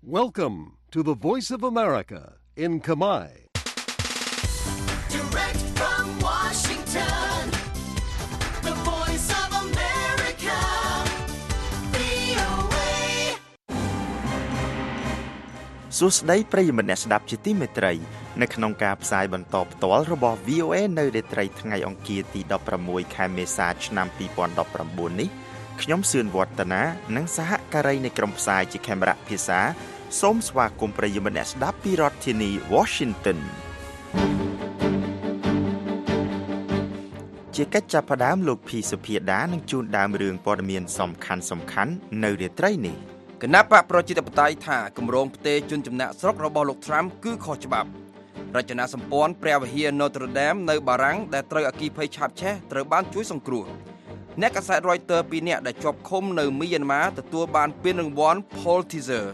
Welcome to the Voice of America in Khmer. Direct from Washington, the Voice of America, VOA. សួស្តីប្រិយមិត្តអ្នកស្ដាប់ជាទីមេត្រីនៅក្នុងការផ្សាយបន្តផ្ទាល់របស់ VOA នៅរាត្រីថ្ងៃអង្គារទី16ខែមេសាឆ្នាំ2019នេះខ្ញុំសឿនវឌ្ឍនានិងសហការីនៃក្រុមផ្សាយជាខេមរៈភាសាសូមស្វាគមន៍ប្រិយមិត្តអ្នកស្ដាប់ពីរដ្ឋធានី Washington ជាកិច្ចចាប់ផ្ដើមលោកភីសុភាដានឹងជួនដើមរឿងព័ត៌មានសំខាន់នៅរាត្រីនេះគណៈបកប្រជាធិបតេយ្យថាគម្រោងផ្ទេរជនចំណាក់ស្រុករបស់លោក Trump គឺខុសច្បាប់រចនាសម្ព័ន្ធព្រះវិហារ Notre Dame នៅបារាំងដែលត្រូវអគ្គិភ័យឆាបឆេះត្រូវបានជួយសង្គ្រោះអ្នកកាសែត Reuters 2នាក់ដែលជាប់ឃុំនៅមីយ៉ាន់ម៉ាទទួលបានពានរង្វាន់ Pulitzer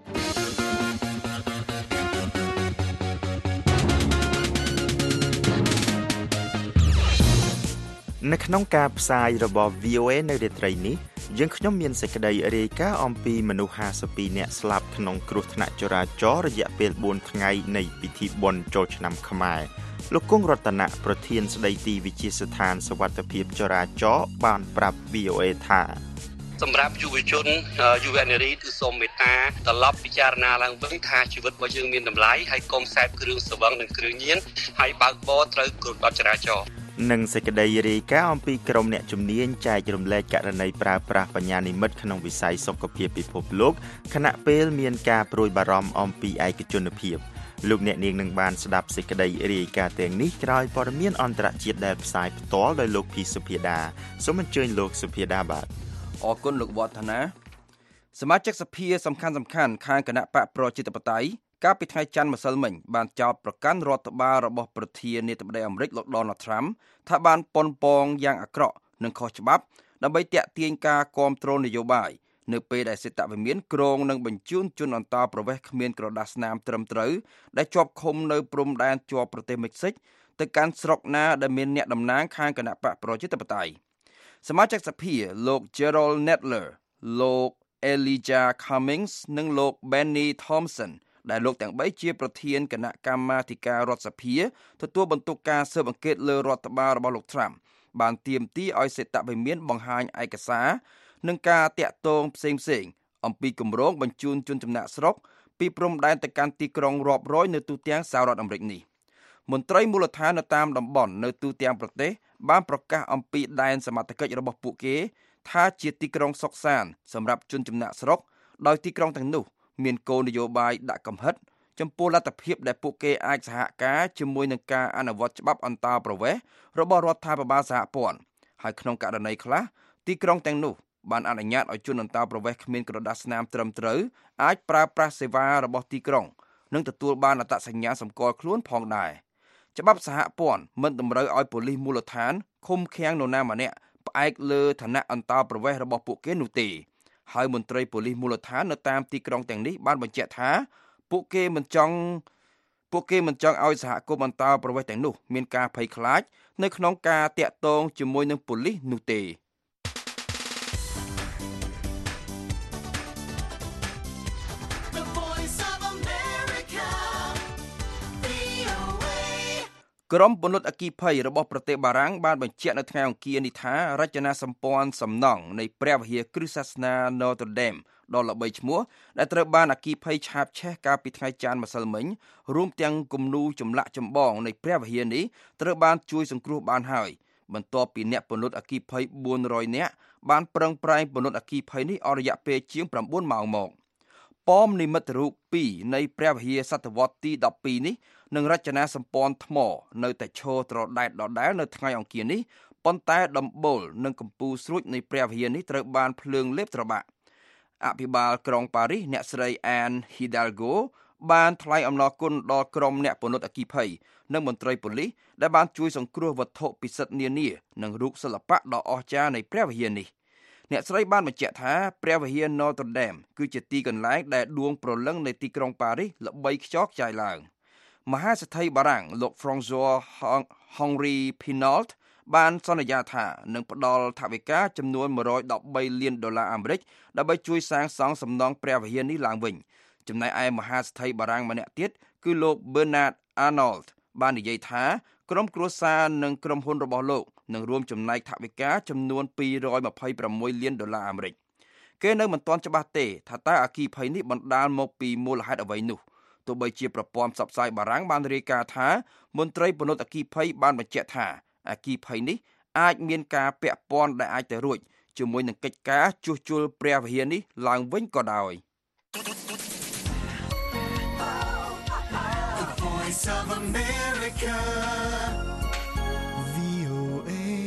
នៅក្នុងការផ្សាយរបស់ VOA នៅរាត្រីនេះយើងខ្ញុំមានសេចក្តីរាយការណ៍អំពីមនុស្ស52នាក់ស្លាប់ក្នុងគ្រោះថ្នាក់ចរាចរណ៍រយៈពេល4ថ្ងៃនៃពិធីបុណ្យចូលឆ្នាំខ្មែរលោកគង់រតនៈប្រធានស្ដីទីវិទ្យាស្ថានសុវត្ថិភាពចរាចរណ៍បានប្រាប់ VOA ថាសម្រាប់យុវជនយុវនារីគឺសូមមេត្តាត្រឡប់ពិចារណាឡើងវិញថាជីវិតរបស់យើងមានតម្លៃហើយកុំសេពគ្រឿងស្រវឹងនិងគ្រឿងញៀនហើយបើកបរត្រូវគោរពបទចរាចរណ៍និងសេចក្តីរាយការណ៍អំពីក្រុមអ្នកជំនាញចែករំលែកករណីប្រើប្រាស់បញ្ញានិម្មិតក្នុងវិស័យសុខភាពពិភពលោកខណៈពេលមានការព្រួយបារម្ភអំពីឯកជនភាពលោកអ្នកនាងនឹងបានស្ដាប់សេចក្តីរាយការណ៍ទាំងនេះក្រោយព័ត៌មានអន្តរជាតិដែលផ្សាយផ្ទាល់ដោយលោកភីសុភាដាសូមអញ្ជើញលោកសុភាដាបាទអរគុណលោកវឌ្ឍនាសមាជិកសភាសំខាន់ខាងគណៈបកប្រជាធិបតេយ្យកាលពីថ្ងៃច័ន្ទម្សិលមិញបានចោទប្រកាន់រដ្ឋបាលរបស់ប្រធានាធិបតីអាមេរិកលោក Donald Trump ថាបានប៉ុនប៉ងយ៉ាងអាក្រក់និងខុសច្បាប់ដើម្បីទាក់ទាញការគាំទ្រនយោបាយនៅពេលដែលសេតវិមានក្រុងនឹងបញ្ជូនជនអន្តោប្រវេសន៍គ្មានក្រដាសស្នាមត្រឹមត្រូវដែលជាប់ឃុំនៅព្រំដែនជាប់ប្រទេសមិចស៊ិកទៅកាន់ស្រុកណាដែលមានអ្នកតំណាងខាងគណៈបកប្រជាធិបតេយ្យសមាជិកសភាលោក Gerald Nadler លោក Elijah Cummings និងលោក Benny Thompsonដែលលោកទាំង3ជាប្រធានគណៈកម្មាធិការរដ្ឋសភាទទួលបន្ទុកការស៊ើបអង្កេតលើរដ្ឋបាលរបស់លោក Trump បានទាមទារឲ្យសេតវិមានបង្ហាញឯកសារនិងការតាក់ទងផ្សេងអំពីគម្រោងបញ្ជូនជនចំណាក់ស្រុកពីព្រំដែនទៅកាន់ទីក្រុងរាប់រយនៅទូទាំងសហរដ្ឋអាមេរិកនេះមន្ត្រីមូលដ្ឋាននៅតាមតំបន់នៅទូទាំងប្រទេសបានប្រកាសអំពីដែនសមត្ថកិច្ចរបស់ពួកគេថាជាទីក្រុងសុខសាន្តសម្រាប់ជនចំណាក់ស្រុកដោយទីក្រុងទាំងនោះមានគោលនយោបាយដាក់កំហិតចំពោះលទ្ធភាពដែលពួកគេអាចសហការជាមួយនឹងការអនុវត្តច្បាប់អន្តោប្រវេសន៍របស់រដ្ឋាភិបាលសហព័ន្ធហើយក្នុងករណីខ្លះទីក្រុងទាំងនោះបានអនុញ្ញាតឲ្យជនអន្តោប្រវេសន៍គ្មានក្រដាសស្នាមត្រឹមត្រូវអាចប្រើប្រាស់សេវារបស់ទីក្រុងនិងទទួលបានអត្តសញ្ញាណសម្គាល់ខ្លួនផងដែរច្បាប់សហព័ន្ធមិនតម្រូវឲ្យប៉ូលីសមូលដ្ឋានឃុំឃាំងនរណាម្នាក់ផ្អែកលើឋានៈអន្តោប្រវេសន៍របស់ពួកគេនោះទេហើយមន្ត្រីប៉ូលីសមូលដ្ឋាននៅតាមទីក្រុងទាំងនេះបានបញ្ជាក់ថាពួកគេមិនចង់ឲ្យសហគមន៍អន្តោប្រវេសន៍ទាំងនោះមានការភ័យខ្លាចនៅក្នុងការតាក់ទងជាមួយនឹងប៉ូលីសនោះទេក្រុមពន្លត់អគ្គិភ័យរបស់ប្រទេសបារាំងបានបញ្ជាក់នៅថ្ងៃអង្គារនេះថារចនាសម្ព័ន្ធសំណង់នៃព្រះវិហារគ្រឹះសាសនា Notre Dame ដ៏ល្បីឈ្មោះដែលត្រូវបានអគ្គិភ័យឆាបឆេះកាលពីថ្ងៃច័ន្ទម្សិលមិញរួមទាំងគំនូរចម្លាក់ចម្បងនៃព្រះវិហារនេះត្រូវបានជួយសង្គ្រោះបានហើយបន្ទាប់ពីអ្នកពន្លត់អគ្គិភ័យ400នាក់បានប្រឹងប្រែងពន្លត់អគ្គិភ័យនេះអស់រយៈពេលជាង9ម៉ោងមកប៉មនិមិត្តរូប2នៃព្រះវិហារសតវត្សទី12នេះនិងរចនាសម្ព័ន្ធថ្មនៅតែឈរត្រដែតដដែលនៅថ្ងៃអង្គារនេះប៉ុន្តែដំបូលនិងកំពូលស្រួចនៃព្រះវិហារនេះត្រូវបានភ្លើងលេបត្របាក់អភិបាលក្រុងប៉ារីសអ្នកស្រី Anne Hidalgo បានថ្លែងអំណរគុណដល់ក្រុមអ្នកពន្លត់អគ្គិភ័យនិងមន្ត្រីប៉ូលីសដែលបានជួយសង្គ្រោះវត្ថុពិសិដ្ឋនានានិងរូបសិល្បៈដ៏អស្ចារ្យនៃព្រះវិហារនេះអ្នកស្រីបានបញ្ជាក់ថាព្រះវិហារ Notre Dame គឺជាទីកន្លែងដែលដួងព្រលឹងនៃទីក្រុងប៉ារីសល្បីខ្ចរខ្ចាយឡើងមហាសេដ្ឋីបារាំងលោក François Henri Pinault បានសន្យាថានឹងផ្ដល់ថវិកាចំនួន$113 លានដើម្បីជួយសាងសង់សំណង់ព្រះវិហារនេះឡើងវិញចំណែកឯមហាស្ថិបារាំងម្នាក់ទៀតគឺលោក Bernard Arnault បាននិយាយថាក្រុមគ្រួសារនិងក្រុមហ៊ុនរបស់លោកនឹងរួមចំណែកថវិកាចំនួន$226 លានអាមេរិកគេនៅមិនទាន់ច្បាស់ទេថាតើអគ្គិភ័យនេះបណ្ដាលមកពីមូលហេតុអ្វីនោះទោះបីជាប្រព័ន្ធផ្សព្វផ្សាយបារាំងបានរាយការណ៍ថាមន្ត្រីពន្លត់អគ្គិភ័យបានបញ្ជាក់ថាអគ្គិភ័យនេះអាចមានការពាក់ព័ន្ធដែលអាចទៅរួចជាមួយនឹងកិច្ចការជួសជុលព្រះវិហារនេះឡើងវិញក៏ដោយ Voice of America, VOA.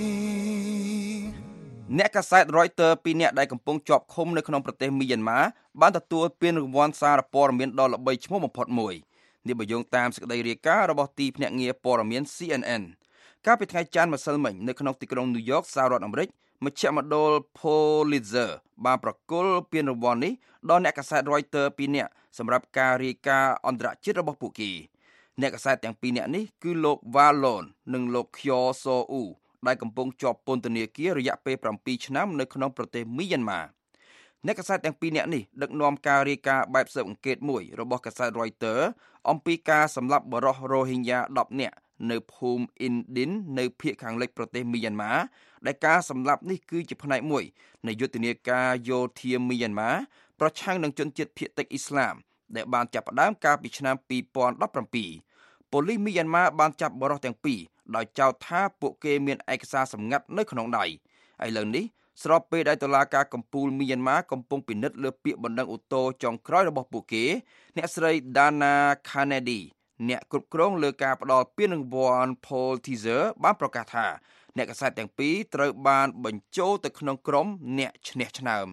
អ្នកកាសែត Reuters 2នាក់ដែលកំពុងជាប់ឃុំនៅក្នុងប្រទេសមីយ៉ាន់ម៉ាបានទទួលពានរង្វាន់សារព័ត៌មានដ៏ល្បីឈ្មោះបំផុតមួយនេះបើយោងតាមសេចក្តីរាយការណ៍របស់ទីភ្នាក់ងារព័ត៌មាន CNN កាលពីថ្ងៃច័ន្ទម្សិលមិញនៅក្នុងទីក្រុង New York សហរដ្ឋអាមេរិកមជ្ឈមណ្ឌល Pulitzer បានប្រគល់ពានរង្វាន់នេះដល់អ្នកកាសែត Reuters 2នាក់សម្រាប់ការរាយការណ៍អន្តរជាតិរបស់ពួកគេអ្នកកាសែតទាំងពីរនាក់នេះគឺលោក Valon និងលោក Kyo So-u ដែលកំពុងជាប់ពន្ធនាគាររយៈពេល7ឆ្នាំនៅក្នុងប្រទេសមីយ៉ាន់ម៉ាអ្នកកាសែតទាំងពីរនាក់នេះដឹកនាំការរាយការណ៍បែបស៊ើបអង្កេតមួយរបស់កាសែត Reuters អំពីការសម្លាប់បរិសុទ្ធ Rohingya 10 នាក់នៅភូមិ Indin នៅភាគខាងលិចប្រទេសមីយ៉ាន់ម៉ាដែលការសម្លាប់នេះគឺជាផ្នែកមួយនៃយុទ្ធនាការយោធាមីយ៉ាន់ម៉ាប្រឆាំងនឹងជនជាតិភាគតិចអ៊ីស្លាមដែលបានចាប់ផ្ដើមកាលពីឆ្នាំ2017ប៉ូលីសមីយ៉ាន់ម៉ាបានចាប់បរិសុទ្ធទាំងពីរដោយចោទថាពួកគេមានឯកសារសម្ងាត់នៅក្នុងដៃឥឡូវនេះស្របពេលដែលតុលាការកំពូលមីយ៉ាន់ម៉ាកំពុងពិនិត្យលើពាក្យបណ្ដឹងឧទ្ធរណ៍ចុងក្រោយរបស់ពួកគេអ្នកស្រី Dana Kennedy អ្នកគ្រប់គ្រងលើការផ្ដល់ពានរង្វាន់ Pulitzer បានប្រកាសថាអ្នកកាសែតទាំងពីរត្រូវបានបញ្ចូលទៅក្នុងក្រុមអ្នកឈ្នះឆ្នើម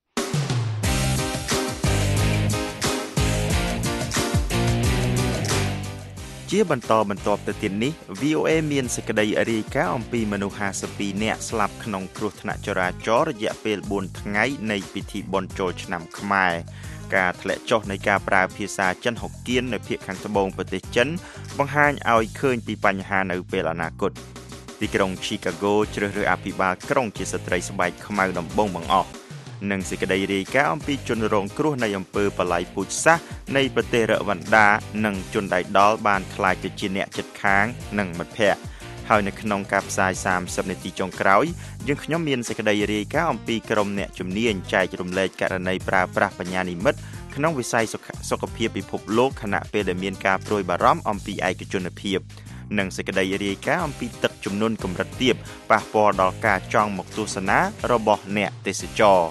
ជាបន្តបន្ទាប់ទៅទៀតនេះ VOA មានសេចក្តីរាយការណ៍អំពីមនុស្ស52នាក់ស្លាប់ក្នុងគ្រោះថ្នាក់ចរាចរណ៍រយៈពេល4ថ្ងៃនៃពិធីបុណ្យចូលឆ្នាំខ្មែរការធ្លាក់ចុះនៃការប្រើភាសាចិនហុកគៀននៅភាគខាងត្បូងប្រទេសចិនបង្ហាញឲ្យឃើញពីបញ្ហានៅពេលអនាគតទីក្រុង Chicago ជ្រើសរើសអភិបាលក្រុងជាស្ត្រីស្បែកខ្មៅដំបូងបង្អស់និងសេចក្តីរាយការណ៍អំពីជនរងគ្រោះនៃអំពើបល្ល័យពូជសាសន៍នៃប្រទេសរវ៉ាន់ដានិងជនដៃដល់បានក្លាយទៅជាអ្នកជិតខាងនិងមិត្តភ័ក្តិហើយនៅក្នុងការផ្សាយ30នាទីចុងក្រោយយើងខ្ញុំមានសេចក្តីរាយការណ៍អំពីក្រុមអ្នកជំនាញចែករំលែកករណីប្រើប្រាស់បញ្ញានិម្មិតក្នុងវិស័យសុខភាពពិភពលោកខណៈពេលដែលមានការព្រួយបារម្ភអំពីឯកជនភាពនិងសេចក្តីរាយការណ៍អំពីទឹកជំនន់កម្រិតទាបប៉ះពាល់ដល់ការចង់មកទស្សនារបស់អ្នកទេសចរ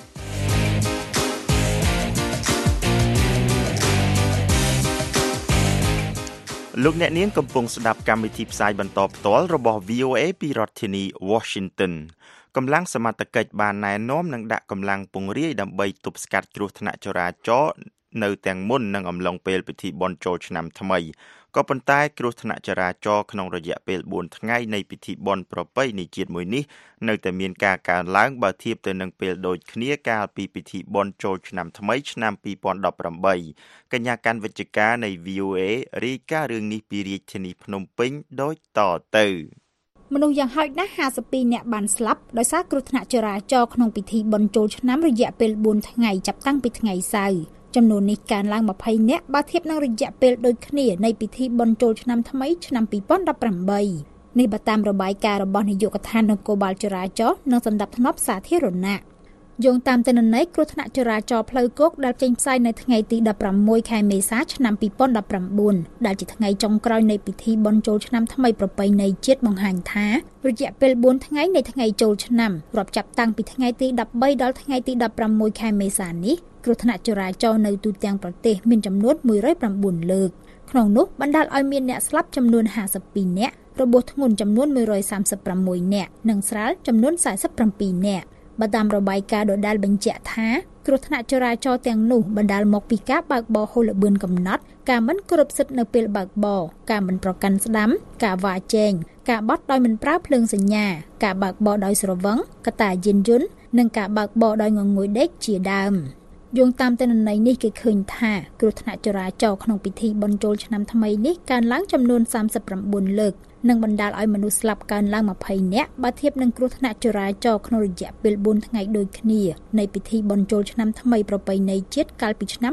លោកអ្នកនាងកំពុងស្ដាប់កម្មវិធីផ្សាយបន្តផ្ទាល់របស់ VOA ពីរដ្ឋធានី Washington កម្លាំងសមត្ថកិច្ចបានណែនាំនិងដាក់កម្លាំងពង្រាយដើម្បីទប់ស្កាត់គ្រោះថ្នាក់ចរាចរណ៍នៅទាំងមុននិងអំឡុងពេលពិធីបុណ្យចូលឆ្នាំថ្មីក៏ប៉ុន្តែគ្រោះថ្នាក់ចរាចរណ៍ក្នុងរយៈពេល4ថ្ងៃនៃពិធីបុណ្យប្រពៃណីជាតិមួយនេះនៅតែមានការកើនឡើងបើធៀបទៅនឹងពេលដូចគ្នាកាលពីពិធីបុណ្យចូលឆ្នាំថ្មីឆ្នាំ2018កញ្ញាកាន់វិជ្ជការនៃ VOA រាយការណ៍រឿងនេះពីរាជធានីភ្នំពេញដូចតទៅមនុស្សយ៉ាងហោចណាស់52នាក់បានស្លាប់ដោយសារគ្រោះថ្នាក់ចរាចរណ៍ក្នុងពិធីបុណ្យចូលឆ្នាំរយៈពេល4ថ្ងៃចាប់តាំងពីថ្ងៃសៅរ៍ចំនួននេះកើនឡើង20នាក់បើធៀបនឹងរយៈពេលដូចគ្នានៃពិធីបុណ្យចូលឆ្នាំថ្មីឆ្នាំ2018នេះបើតាមរបាយការណ៍របស់នាយកដ្ឋាននគរបាលចរាចរណ៍និងសណ្ដាប់ធ្នាប់សាធារណៈយោងតាមទិន្នន័យគ្រោះថ្នាក់ចរាចរណ៍ផ្លូវគោកដែលចេញផ្សាយនៅថ្ងៃទី16ខែមេសាឆ្នាំ2019ដែលជាថ្ងៃចុងក្រោយនៃពិធីបុណ្យចូលឆ្នាំថ្មីប្រពៃណីជាតិបង្ហាញថារយៈពេល4ថ្ងៃនៃថ្ងៃចូលឆ្នាំរាប់ចាប់តាំងពីថ្ងៃទី13ដល់ថ្ងៃទី16ខែមេសានេះគ្រោះថ្នាក់ចរាចរណ៍នៅទូទាំងប្រទេសមានចំនួន109លើកក្នុងនោះបណ្ដាលឲ្យមានអ្នកស្លាប់ចំនួន52នាក់របួសធ្ងន់ចំនួន136នាក់និងស្រាលចំនួន47នាក់បើតាមរបាយការណ៍ដដែលបញ្ជាក់ថាគ្រោះថ្នាក់ចរាចរណ៍ទាំងនោះបណ្ដាលមកពីការបើកបរហូលល្បឿនកំណត់ការមិនគោរពសិទ្ធិនៅពេលបើកបរការមិនប្រកាន់ស្ដាំការវ៉ាជែងការបត់ដោយមិនប្រើភ្លើងសញ្ញាការបើកបរដោយស្រវឹងកត្តាយានយន្តនិងការបើកបរដោយងងុយដេកជាដើមយោងតាមទិន្នន័យនេះគេឃើញថាគ្រោះថ្នាក់ចរាចរណ៍ក្នុងពិធីបុណ្យចូលឆ្នាំថ្មីនេះកើនឡើងចំនួន39លើកនឹងបណ្ដាលឲ្យមនុស្សស្លាប់កើនឡើង20នាក់បើធៀបនឹងគ្រោះថ្នាក់ចរាចរណ៍ក្នុងរយៈពេល4ថ្ងៃដូចគ្នានៃពិធីបុណ្យចូលឆ្នាំថ្មីប្រពៃណីជាតិកាលពីឆ្នាំ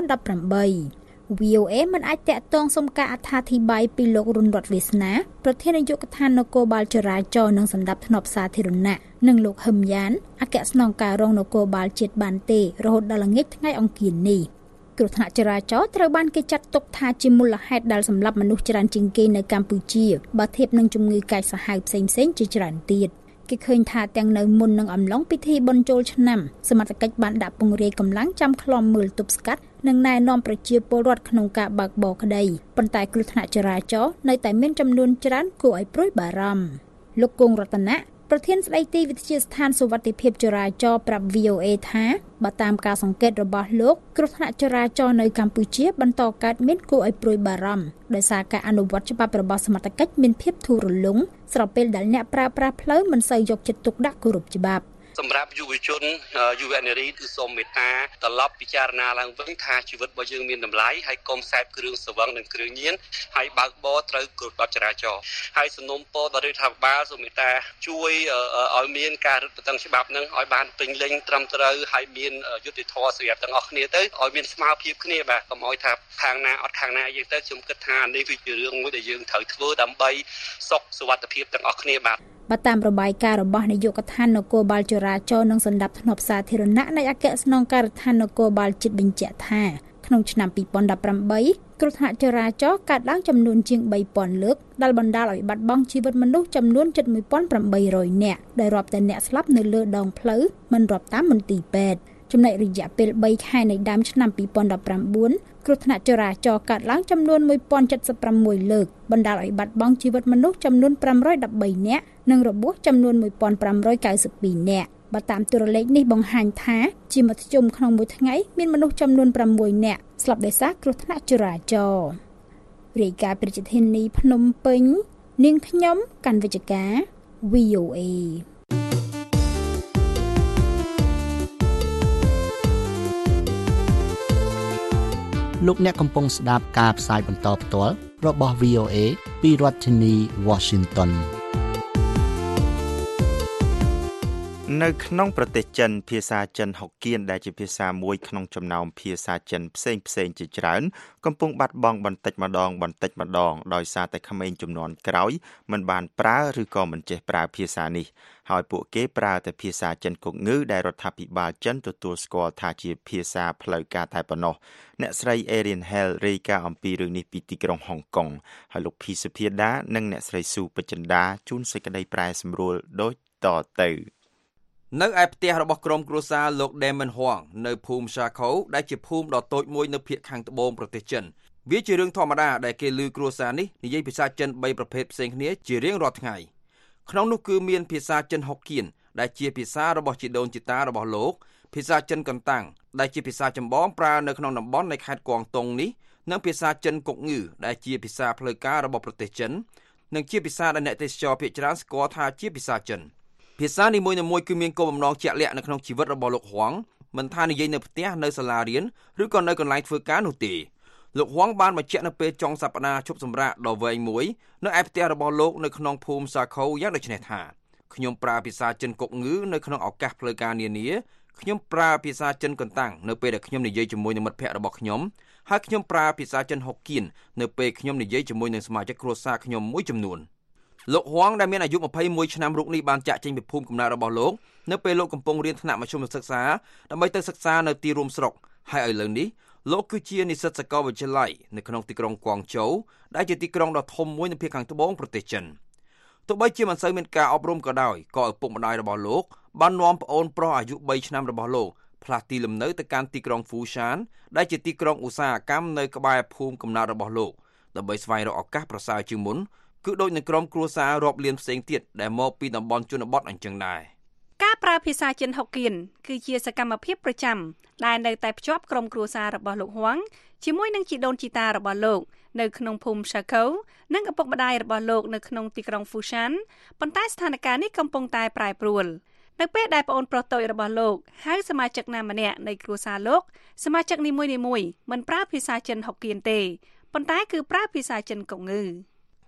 2018 VOA មិនអាចតាក់ទងសុំការអត្ថាធិប្បាយពីលោករុនរតវាសនាប្រធាននាយកដ្ឋាននគរបាលចរាចរណ៍និងសម្ដាប់ធ្នាប់សាធារណៈនិងលោកហឹមយ៉ានអគ្គស្នងការរងនគរបាលជាតិបានទេរហូតដល់ល្ងាចថ្ងៃអង្គារនេះគ្រោះថ្នាក់ចរាចរណ៍ត្រូវបានគេចាត់ទុកថាជាមូលហេតុដែលសម្លាប់មនុស្សច្រើនជាងគេនៅកម្ពុជាបើធៀបនឹងជំងឺកាចសាហាវផ្សេងៗជាច្រើនទៀតគេឃើញថាទាំងនៅមុននិងអំឡុងពិធីបុណ្យចូលឆ្នាំសមត្ថកិច្ចបានដាក់ពង្រាយកម្លាំងចាំឃ្លាំមើលទប់ស្កាត់និងណែនាំប្រជាពលរដ្ឋក្នុងការបើកបរក្តីប៉ុន្តែគ្រោះថ្នាក់ចរាចរណ៍នៅតែមានចំនួនច្រើនគួរឲ្យព្រួយបារម្ភលោកគង់រតនៈប្រធានស្ដីទីវិទ្យាស្ថានសុវត្ថិភាពចរាចរណ៍ប្រាប់ VOA ថាបើតាមការសង្កេតរបស់លោកគ្រោះថ្នាក់ចរាចរណ៍នៅកម្ពុជាបន្តកើតមានគួរឲ្យព្រួយបារម្ភដោយសារការអនុវត្តច្បាប់របស់សមត្ថកិច្ចមានភាពធូររលុងស្របពេលដែលអ្នកប្រើប្រាស់ផ្លូវមិនសូវយកចិត្តទុកដាក់គោរពច្បាប់សម្រាប់យុវជនយុវនារីគឺសូមមេត្តាត្រឡប់ពិចារណាឡើងវិញថាជីវិតរបស់យើងមានតម្លៃហើយកុំសេពគ្រឿងស្រវឹងនិងគ្រឿងញៀនហើយបើកបរត្រូវគោរពច្បាប់ចរាចរណ៍ហើយសំណុំពរដល់រដ្ឋាភិបាលសូមមេត្តាជួយឲ្យមានការរឹតបន្តឹងច្បាប់នឹងឲ្យបានពេញលេញត្រឹមត្រូវហើយមានយុត្តិធម៌សម្រាប់ទាំងអស់គ្នាទៅឲ្យមានស្មារតីគ្នាបាទកុំឲ្យថាខាងណាអត់ខាងណាយើងទៅខ្ញុំគិតថានេះវាជារឿងមួយដែលយើងត្រូវធ្វើដើម្បីសុខសុវត្ថិភាពទាំងអស់គ្នាបាទបើតាមរបាយការណ៍របស់នាយកដ្ឋាននគរបាលចរាចរណ៍និងសម្ដាប់ធ្នាប់សាធារណៈនៃអគ្គស្នងការដ្ឋាននគរបាលជាតិបញ្ជាក់ថាក្នុងឆ្នាំ2018គ្រោះថ្នាក់ចរាចរណ៍កើតឡើងចំនួនជាង 3000 លើកដែលបណ្ដាលឲ្យបាត់បង់ជីវិតមនុស្សចំនួន 71800 នាក់ដែលរាប់តែអ្នកស្លាប់នៅលើដងផ្លូវមិនរាប់តាមមន្ទីរពេទ្យចំណែករយៈពេល3ខែនៃដើមឆ្នាំ2019គ្រោះថ្នាក់ចរាចរណ៍កើតឡើងចំនួន 1076 លើកបណ្ដាលឲ្យបាត់បង់ជីវិតមនុស្សចំនួន513នាក់និងរបួសចំនួន1592នាក់បើតាមតួលេខនេះបង្ហាញថាជាមធ្យមក្នុងមួយថ្ងៃមានមនុស្សចំនួន6នាក់ស្លាប់ដោយសារគ្រោះថ្នាក់ចរាចរណ៍រាយការណ៍ពីរាជធានីភ្នំពេញនាងខ្ញុំកាន់វិជ្ជការ VOA លោកអ្នកកំពុងស្ដាប់ការផ្សាយបន្តផ្ទាល់របស់ VOA ពីរដ្ឋធានី Washington នៅក្នុងប្រទេសចិនភាសាចិនហុកគៀនដែលជាភាសាមួយក្នុងចំណោមភាសាចិនផ្សេងៗជាច្រើនកំពុងបាត់បង់បន្តិចម្ដងដោយសារតែក្មេងជំនាន់ក្រោយមិនបានប្រើឬក៏មិនចេះប្រើភាសានេះហើយពួកគេប្រើតែភាសាចិនគងឺដែលរដ្ឋាភិបាលចិនទទួលស្គាល់ថាជាភាសាផ្លូវការតែប៉ុណ្ណោះអ្នកស្រី Erin Hell រាយការណ៍អំពីរឿងនេះពីទីក្រុងហុងកុងហើយលោកភីសុភាដានិងអ្នកស្រីស៊ូបចិន្តាជូនសេចក្តីប្រែសម្រួលដូចតទៅនៅឯផ្ទះរបស់ក្រុមគ្រួសារលោក Damon Huang នៅភូមិ Shako ដែលជាភូមិដ៏តូចមួយនៅភាគខាងត្បូងប្រទេសចិនវាជារឿងធម្មតាដែលគេឮគ្រួសារនេះនិយាយភាសាចិន3ប្រភេទផ្សេងគ្នាជារៀងរាល់ថ្ងៃក្នុងនោះគឺមានភាសាចិនហុកគៀនដែលជាភាសារបស់ជីដូនជីតារបស់លោកភាសាចិនកន្តាំងដែលជាភាសាចម្បងប្រើនៅក្នុងតំបន់នៃខេត្តគួងតុងនេះនិងភាសាចិនគងឺដែលជាភាសាផ្លូវការរបស់ប្រទេសចិននិងជាភាសាដែលអ្នកទេសចរភាគច្រើនស្គាល់ថាជាភាសាចិនភាសានីមួយៗគឺមានគោលបំណងជាក់លាក់នៅក្នុងជីវិតរបស់លោកហួងមិនថានិយាយនៅផ្ទះនៅសាលារៀនឬក៏នៅកន្លែងធ្វើការនោះទេលោកហួងបានបញ្ជាក់នៅពេលចុងសប្តាហ៍ជប់សម្រាកដ៏វែងមួយនៅឯផ្ទះរបស់លោកនៅក្នុងភូមិសាខូយ៉ាងដូចនេះថាខ្ញុំប្រើភាសាចិនកុកងឺនៅក្នុងឱកាសផ្លូវការនានាខ្ញុំប្រើភាសាចិនកន្តាំងនៅពេលដែលខ្ញុំនិយាយជាមួយនឹងមិត្តភ័ក្តិរបស់ខ្ញុំហើយខ្ញុំប្រើភាសាចិនហុកគៀននៅពេលខ្ញុំនិយាយជាមួយនឹងសមាជិកគ្រួសារខ្ញុំមួយចំនួនលោកហួងដែលមានអាយុ21ឆ្នាំរូបនេះបានចាក់ចេញពីភូមិកំណើតរបស់លោកនៅពេលលោកកំពុងរៀនថ្នាក់មធ្យមសិក្សាដើម្បីទៅសិក្សានៅទីរួមស្រុកហើយឥឡូវនេះលោកគឺជានិស្សិតសាកលវិទ្យាល័យនៅក្នុងទីក្រុងគួងជូដែលជាទីក្រុងដ៏ធំមួយនៅភាគខាងត្បូងប្រទេសចិនទោះបីជាមិនសូវមានការអប់រំក៏ដោយក៏ឪពុកម្ដាយរបស់លោកបាននាំប្អូនប្រុសអាយុ3ឆ្នាំរបស់លោកផ្លាស់ទីលំនៅទៅកាន់ទីក្រុងហ្វូសានដែលជាទីក្រុងឧស្សាហកម្មនៅក្បែរភូមិកំណើតរបស់លោកដើម្បីស្វែងរកឱកាសប្រសើរជាងមុនគឺដូចនឹងក្រុមគ្រួសាររាប់លានផ្សេងទៀតដែលមកពីតំបន់ជនបទអញ្ចឹងដែរការប្រើភាសាចិនហុកគៀនគឺជាសកម្មភាពប្រចាំដែលនៅតែភ្ជាប់ក្រុមគ្រួសាររបស់លោកហួងជាមួយនឹងជីដូនជីតារបស់លោកនៅក្នុងភូមិ Shako និងឪពុកម្ដាយរបស់លោកនៅក្នុងទីក្រុង Fushan ប៉ុន្តែស្ថានភាពនេះកំពុងតែប្រែប្រួលនៅពេលដែលប្អូនប្រុសតូចរបស់លោកហៅសមាជិកណាម្នាក់នៃគ្រួសារលោកសមាជិកនីមួយៗមិនប្រើភាសាចិនហុកគៀនទេប៉ុន្តែគឺប្រើភាសាចិនកុងឺ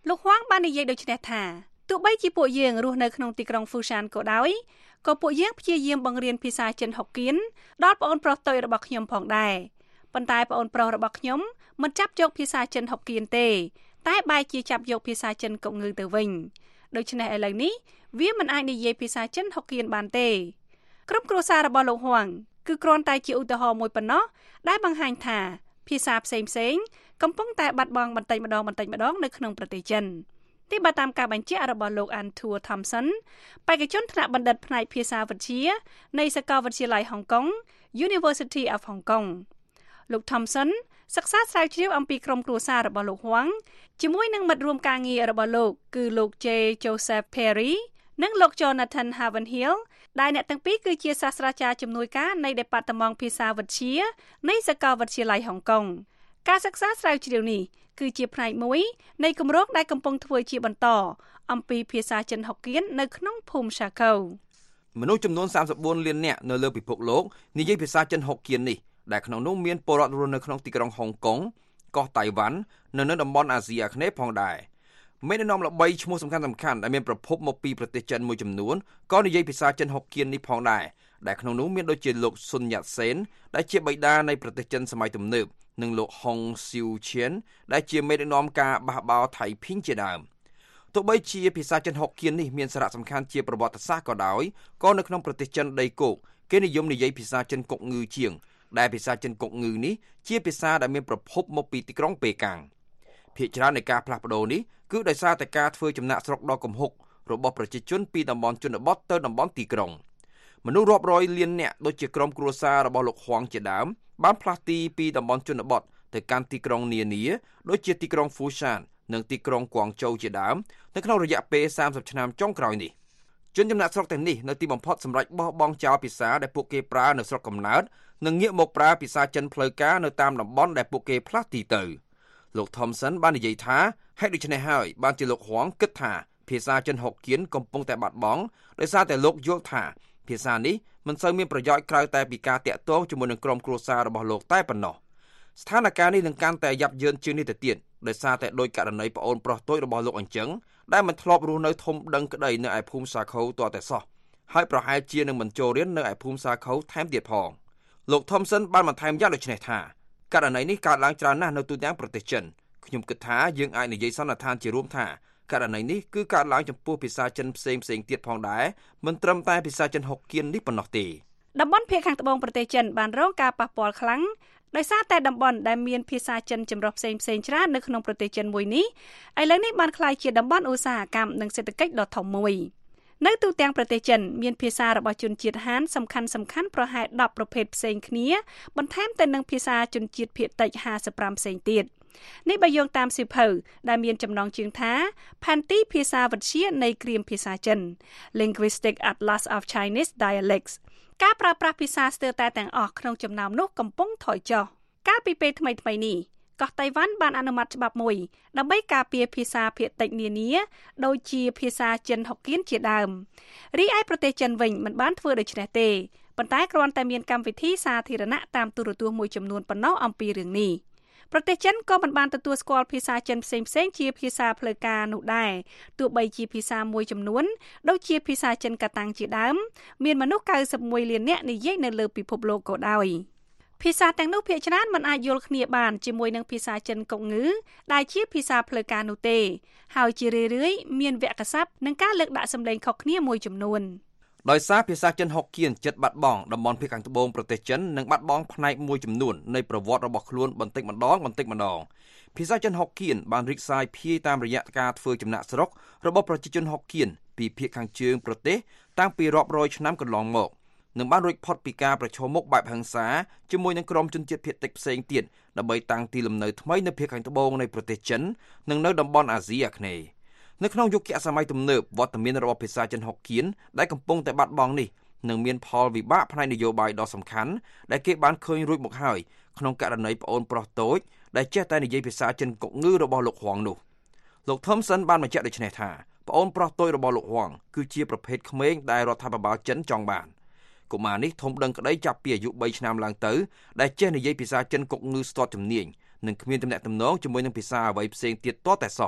លោកហួងបាននិយាយដូចនេះថាទោះបីជាពួកយើងរស់នៅក្នុងទីក្រុងហ្វូសានក៏ដោយក៏ពួកយើងព្យាយាមបង្រៀនភាសាចិនហុកគៀនដល់ប្អូនប្រុសតូចរបស់ខ្ញុំផងដែរប៉ុន្តែប្អូនប្រុសរបស់ខ្ញុំមិនចាប់យកភាសាចិនហុកគៀនទេតែបែរជាចាប់យកភាសាចិនកុកងឺទៅវិញដូច្នេះឥឡូវនេះវាមិនអាចនិយាយភាសាចិនហុកគៀនបានទេក្រុមគ្រួសាររបស់លោកហួងគឺគ្រាន់តែជាឧទាហរណ៍មួយប៉ុណ្ណោះដែលបង្ហាញថាភាសាផ្សេងៗកំពុងតែបាត់បង់បន្តិចម្ដងនៅក្នុងប្រទេសចិនទីបើតាមការបញ្ជាក់របស់លោក Antua Thompson បេក្ខជនថ្នាក់បណ្ឌិតផ្នែកភាសាវិទ្យានៃសាកលវិទ្យាល័យហុងកុង University of Hong Kong លោក Thompson សិក្សាស្រាវជ្រាវអំពីក្រុមគ្រួសាររបស់លោកហួងជាមួយនឹងមិត្តរួមការងាររបស់លោកគឺលោក J. Joseph Perry និងលោក Jonathan Havenhill ដែលអ្នកទាំងពីរគឺជាសាស្ត្រាចារ្យជំនួយការនៃ Department ភាសាវិទ្យានៃសាកលវិទ្យាល័យហុងកុងការសិក្សាស្រាវជ្រាវនេះគឺជាផ្នែកមួយនៃគម្រោងដែលកំពុងធ្វើជាបន្តអំពីភាសាចិនហុកគៀននៅក្នុងភូមិសាកូវមនុស្សចំនួន34លាននាក់នៅលើពិភពលោកនិយាយភាសាចិនហុកគៀននេះដែលក្នុងនោះមានពលរដ្ឋរស់នៅក្នុងទីក្រុងហុងកុងកោះតៃវ៉ាន់នៅតំបន់អាស៊ីអាគ្នេយ៍ផងដែរមេដឹកនាំល្បីឈ្មោះសំខាន់ៗដែលមានប្រភពមកពីប្រទេសចិនមួយចំនួនក៏និយាយភាសាចិនហុកគៀននេះផងដែរដែលក្នុងនោះមានដូចជាលោកស៊ុនយ៉ាត់សេនដែលជាបិតានៃប្រទេសចិនសម័យទំនើបនិងលោកហុងស៊ីវឈៀនដែលជាមេដឹកនាំការបះបោរថៃភីងជាដើមទោះបីជាភាសាចិនហុកគៀននេះមានសារៈសំខាន់ជាប្រវត្តិសាស្ត្រក៏ដោយក៏នៅក្នុងប្រទេសចិនដីគោកគេនិយមនិយាយភាសាចិនកុកងឺជាងដែលភាសាចិនកុកងឺនេះជាភាសាដែលមានប្រភពមកពីទីក្រុងប៉េកាំងភាគច្រើននៃការផ្លាស់ប្ដូរនេះគឺដោយសារតែការធ្វើចំណាកស្រុកដ៏គំហុករបស់ប្រជាជនពីតំបន់ជនបទទៅតំបន់ទីក្រុងមនុស្សរាប់រយលាននាក់ដូចជាក្រុមគ្រួសាររបស់លោកហួងជាដើមបានផ្លាស់ទីពីតំបន់ជនបទទៅកាន់ទីក្រុងនានាដូចជាទីក្រុងហ្វូសាននិងទីក្រុងគួងជូជាដើមនៅក្នុងរយៈពេល30ឆ្នាំចុងក្រោយនេះជនចំណាក់ស្រុកទាំងនេះនៅទីបំផុតសម្រាប់បោះបង់ចោលភាសាដែលពួកគេប្រើនៅស្រុកកំណើតនិងងាកមកប្រើភាសាចិនផ្លូវការនៅតាមតំបន់ដែលពួកគេផ្លាស់ទីទៅលោក Thompson បាននិយាយថាហេតុដូច្នេះហើយបានជាលោកហួងគិតថាភាសាចិនហុកគៀនកំពុងតែបាត់បង់ដោយសារតែលោកយល់ថាភាសានេះមិនសូវមានប្រយោជន៍ក្រៅតែពីការតាក់ទងជាមួយនឹងក្រុមគ្រួសាររបស់លោកតែប៉ុណ្ណោះស្ថានភាពនេះនឹងកាន់តែយ៉ាប់យ៉ឺនជាងនេះទៅទៀតដោយសារតែដោយករណីប្អូនប្រុសតូចរបស់លោកអញ្ចឹងដែលមិនធ្លាប់រស់នៅធំដឹងក្តីនៅឯភូមិសាខូវទាល់តែសោះហើយប្រហែលជានឹងមិនចូលរៀននៅឯភូមិសាខូវថែមទៀតផងលោក Thompson បានបន្ថែមយ៉ាងដូចនេះថាករណីនេះកើតឡើងច្រើនណាស់នៅទូទាំងប្រទេសចិនខ្ញុំគិតថាយើងអាចនិយាយសន្និដ្ឋានជារួមថាករណីនេះគឺកើតឡើងចំពោះភាសាចិនផ្សេងទៀតផងដែរមិនត្រឹមតែភាសាចិនហុកគៀននេះប៉ុណ្ណោះទេតំបន់ភាគខាងត្បូងប្រទេសចិនបានរងការប៉ះពាល់ខ្លាំងដោយសារតែតំបន់ដែលមានភាសាចិនចម្រុះផ្សេងច្រើននៅក្នុងប្រទេសចិនមួយនេះឥឡូវនេះបានក្លាយជាតំបន់ឧស្សាហកម្មនិងសេដ្ឋកិច្ចដ៏ធំមួយនៅទូទាំងប្រទេសចិនមានភាសារបស់ជនជាតិហានសំខាន់ប្រហែល10ប្រភេទផ្សេងគ្នាបន្ថែមទៅនឹងភាសាជនជាតិភាគតិច55ផ្សេងទៀតនេះបើយោងតាមសៀវភៅដែលមានចំណងជើងថាផែនទីភាសាវិទ្យានៃគ្រាមភាសាចិន Linguistic Atlas of Chinese Dialects ការប្រើប្រាស់ភាសាស្ទើរតែទាំងអស់ក្នុងចំណោមនោះកំពុងថយចុះកាលពីពេលថ្មីនេះកោះតៃវ៉ាន់បានអនុម័តច្បាប់មួយដើម្បីការពារភាសាភាគតិចនានាដូចជាភាសាចិនហុកគៀនជាដើមរីឯប្រទេសចិនវិញមិនបានធ្វើដូច្នេះទេប៉ុន្តែគ្រាន់តែមានកម្មវិធីសាធារណៈតាមទូរទស្សន៍មួយចំនួនប៉ុណ្ណោះអំពីរឿងនេះប្រទេសចិនក៏មិនបានទទួលស្គាល់ភាសាចិនផ្សេងជាភាសាផ្លូវការនោះដែរទោះបីជាភាសាមួយចំនួនដូចជាភាសាចិនកតាំងជាដើមមានមនុស្ស91លាននាក់និយាយនៅលើពិភពលោកក៏ដោយភាសាទាំងនោះភាគច្រើនមិនអាចយល់គ្នាបានជាមួយនឹងភាសាចិនកុកងឺដែលជាភាសាផ្លូវការនោះទេហើយជារឿយៗមានវគ្គសព្ទនិងការលើកដាក់សម្លេងខុសគ្នាមួយចំនួនដោយសារភាសាចិនហុកគៀនជិតបាត់បង់តំបន់ភាគខាងត្បូងប្រទេសចិននិងបាត់បង់ផ្នែកមួយចំនួននៃប្រវត្តិរបស់ខ្លួនបន្តិចម្ដងភាសាចិនហុកគៀនបានរីកសាយភាយតាមរយៈការធ្វើចំណាកស្រុករបស់ប្រជាជនហុកគៀនពីភាគខាងជើងប្រទេសតាំងពីរាប់រយឆ្នាំកន្លងមកនឹងបានរួចផុតពីការប្រឈមមុខបែបហិង្សាជាមួយនឹងក្រុមជនជាតិភាគតិចផ្សេងទៀតដើម្បីតាំងទីលំនៅថ្មីនៅភាគខាងត្បូងនៃប្រទេសចិននិងនៅតំបន់អាស៊ីអាគ្នេយ៍នៅក្នុងយុគសម័យទំនើបវត្តមានរបស់ភាសាចិនហុកគៀនដែលកំពុងតែបាត់បង់នេះនឹងមានផលវិបាកផ្នែកនយោបាយដ៏សំខាន់ដែលគេបានឃើញរួចមកហើយក្នុងករណីប្អូនប្រុសតូចដែលចេះតែនិយាយភាសាចិនកុកងឺរបស់លោកហួងនោះលោក Thompson បានបញ្ជាក់ដូចនេះថាប្អូនប្រុសតូចរបស់លោកហួងគឺជាប្រភេទក្មេងដែលរដ្ឋាភិបាលចិនចង់បានកុមារនេះធំដឹងក្តីចាប់ពីអាយុ3ឆ្នាំឡើងទៅដែលចេះនិយាយភាសាចិនកុកងឺស្ទាត់ជំនាញនិងគ្មានទំនាក់ទំនងជាមួយនឹងភាសាអ្វីផ្សេងទៀតទាល់តែសោះ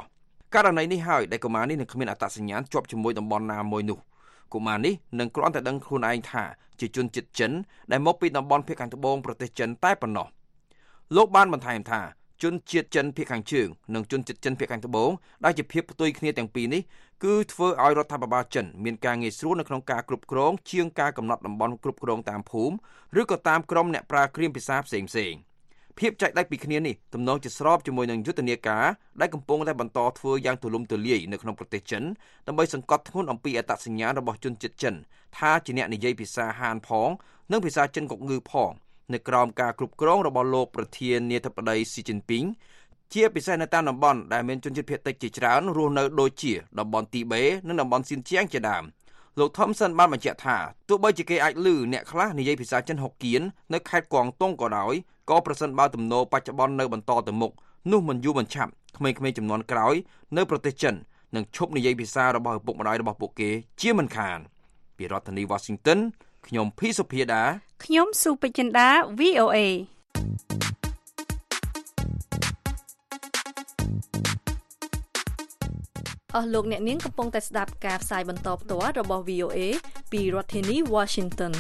ករណីនេះហើយដែលកុមារនេះនឹងគ្មានអត្តសញ្ញាណជាប់ជាមួយតំបន់ណាមួយនោះកុមារនេះនឹងគ្រាន់តែដឹងខ្លួនឯងថាជាជនជាតិចិនដែលមកពីតំបន់ភាគខាងត្បូងប្រទេសចិនតែប៉ុណ្ណោះលោកបានបន្ថែមថាជនជាតិចិនភាគខាងជើងនិងជនជាតិចិនភាគខាងត្បូងដែលជាភាពផ្ទុយគ្នាទាំងពីរនេះគឺធ្វើឲ្យរដ្ឋាភិបាលចិនមានការងាយស្រួលនៅក្នុងការគ្រប់គ្រងជាងការកំណត់តំបន់គ្រប់គ្រងតាមភូមិឬក៏តាមក្រុមអ្នកប្រើគ្រាមភាសាផ្សេងៗភាពចែកដាច់ពីគ្នានេះទំនងជាស្របជាមួយនឹងយុទ្ធនាការដែលកំពុងតែបន្តធ្វើយ៉ាងទូលំទូលាយនៅក្នុងប្រទេសចិនដើម្បីសង្កត់ធ្ងន់អំពីអត្តសញ្ញាណរបស់ជនជាតិចិនថាជាអ្នកនិយាយភាសាហានផងនិងភាសាចិនកុកងឺផងនៅក្រោមការគ្រប់គ្រងរបស់លោកប្រធានាធិបតីស៊ីជីនពីងជាពិសេសនៅតាមតំបន់ដែលមានជនជាតិភាគតិចជាច្រើនរស់នៅដូចជាតំបន់ទីបេនិងតំបន់ស៊ីនជាងជាដើមលោក Thompson បានបញ្ជាក់ថាទោះបីជាគេអាចឮអ្នកខ្លះនិយាយភាសាចិនហុកគៀននៅខេត្តកួងតុងក៏ដោយក៏ប្រសិនបើទំនោរបច្ចុប្បន្ននៅបន្តទៅមុខនោះមិនយូរមិនឆាប់ក្មេងៗចំនួនក្រោយនៅប្រទេសចិននឹងឈប់និយាយភាសារបស់ឪពុកម្ដាយរបស់ពួកគេជាមិនខានពីរដ្ឋធានី Washington ខ្ញុំភីសុភាដាខ្ញុំស៊ូពេជ្រចិន្តា VOA អស់លោកអ្នកនាងកំពុងតែស្ដាប់ការផ្សាយបន្តផ្ទាល់របស់ VOA ពីរដ្ឋធានី Washington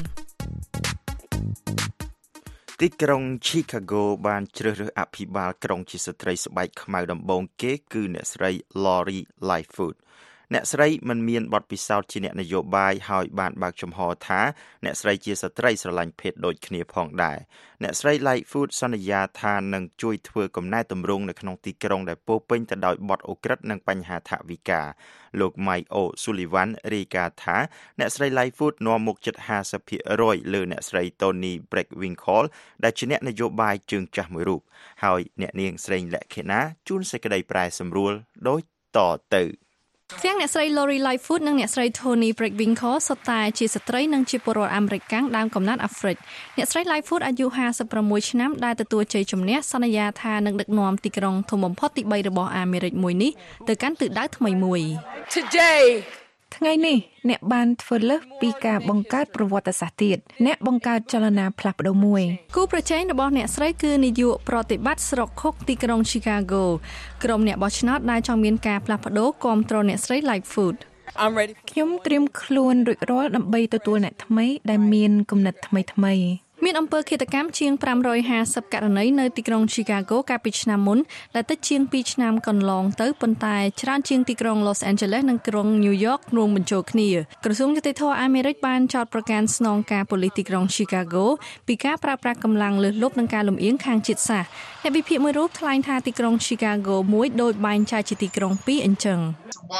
ទីក្រុង Chicago បានជ្រើសរើសអភិបាលក្រុងជាស្ត្រីស្បែកខ្មៅដំបូងគេគឺអ្នកស្រី Lori Lightfoot អ្នកស្រីមិនមានបទពិសោធន៍ជាអ្នកនយោបាយហើយបានបើកចំហថាអ្នកស្រីជាស្ត្រីស្រឡាញ់ភេទដូចគ្នាផងដែរអ្នកស្រី Lightfoot សន្យាថានឹងជួយធ្វើកំណែទម្រង់នៅក្នុងទីក្រុងដែលពោពេញទៅដោយបទអូក្រិដ្ឋនិងបញ្ហាថវិកាលោក Mike O'Sullivan រាយការណ៍ថាអ្នកស្រី Lightfoot នាំមុខជិត 50% លើអ្នកស្រី Toni Preckwinkle ដែលជាអ្នកនយោបាយជើងចាស់មួយរូបហើយអ្នកនាងស្រីលក្ខិណាជួនសេចក្តីប្រែសម្រួលដូចតទៅទាំងអ្នកស្រី Lori Lightfoot និងអ្នកស្រី Toni Preckwinkle សុទ្ធតែជាស្ត្រីនិងជាពលរដ្ឋអាមេរិកកាំងដើមកំណើតអាហ្វ្រិកអ្នកស្រី Lightfoot អាយុ56ឆ្នាំដែលទទួលជ័យជំនះសន្យាថានឹងដឹកនាំទីក្រុងធំបំផុតទី3របស់អាមេរិកមួយនេះទៅកាន់ទិសដៅថ្មីមួយថ្ងៃនេះអ្នកបានធ្វើលើសពីការបង្កើតប្រវត្តិសាស្ត្រទៀតអ្នកបង្កើតចលនាផ្លាស់ប្ដូរមួយគូប្រជែងរបស់អ្នកស្រីគឺនាយកប្រតិបត្តិស្រុកខុកទីក្រុង Chicago ក្រុមអ្នកបោះឆ្នោតដែលចង់មានការផ្លាស់ប្ដូរគាំទ្រអ្នកស្រី Lightfoot ខ្ញុំត្រៀមខ្លួនរួចរាល់ដើម្បីទទួលអ្នកថ្មីដែលមានគំនិតថ្មីៗមានអំពើឃាតកម្មជាង550ករណីនៅទីក្រុង Chicago កាលពីឆ្នាំមុនដែលតិចជាង2ឆ្នាំកន្លងទៅប៉ុន្តែច្រើនជាងទីក្រុង Los Angeles និងក្រុង New York រួមបញ្ចូលគ្នាក្រសួងយុតិធម៌អាមេរិកបានចោទប្រកាន់ស្នងការប៉ូលីសទីក្រុង Chicago ពីការប្រើប្រាស់កម្លាំងលើសលប់និងការលំអៀងខាងជាតិសាសន៍អ្នកវិភាគមួយរូបថ្លែងថាទីក្រុង Chicago មួយដូចបែងចែកជាទីក្រុងពីរអញ្ចឹង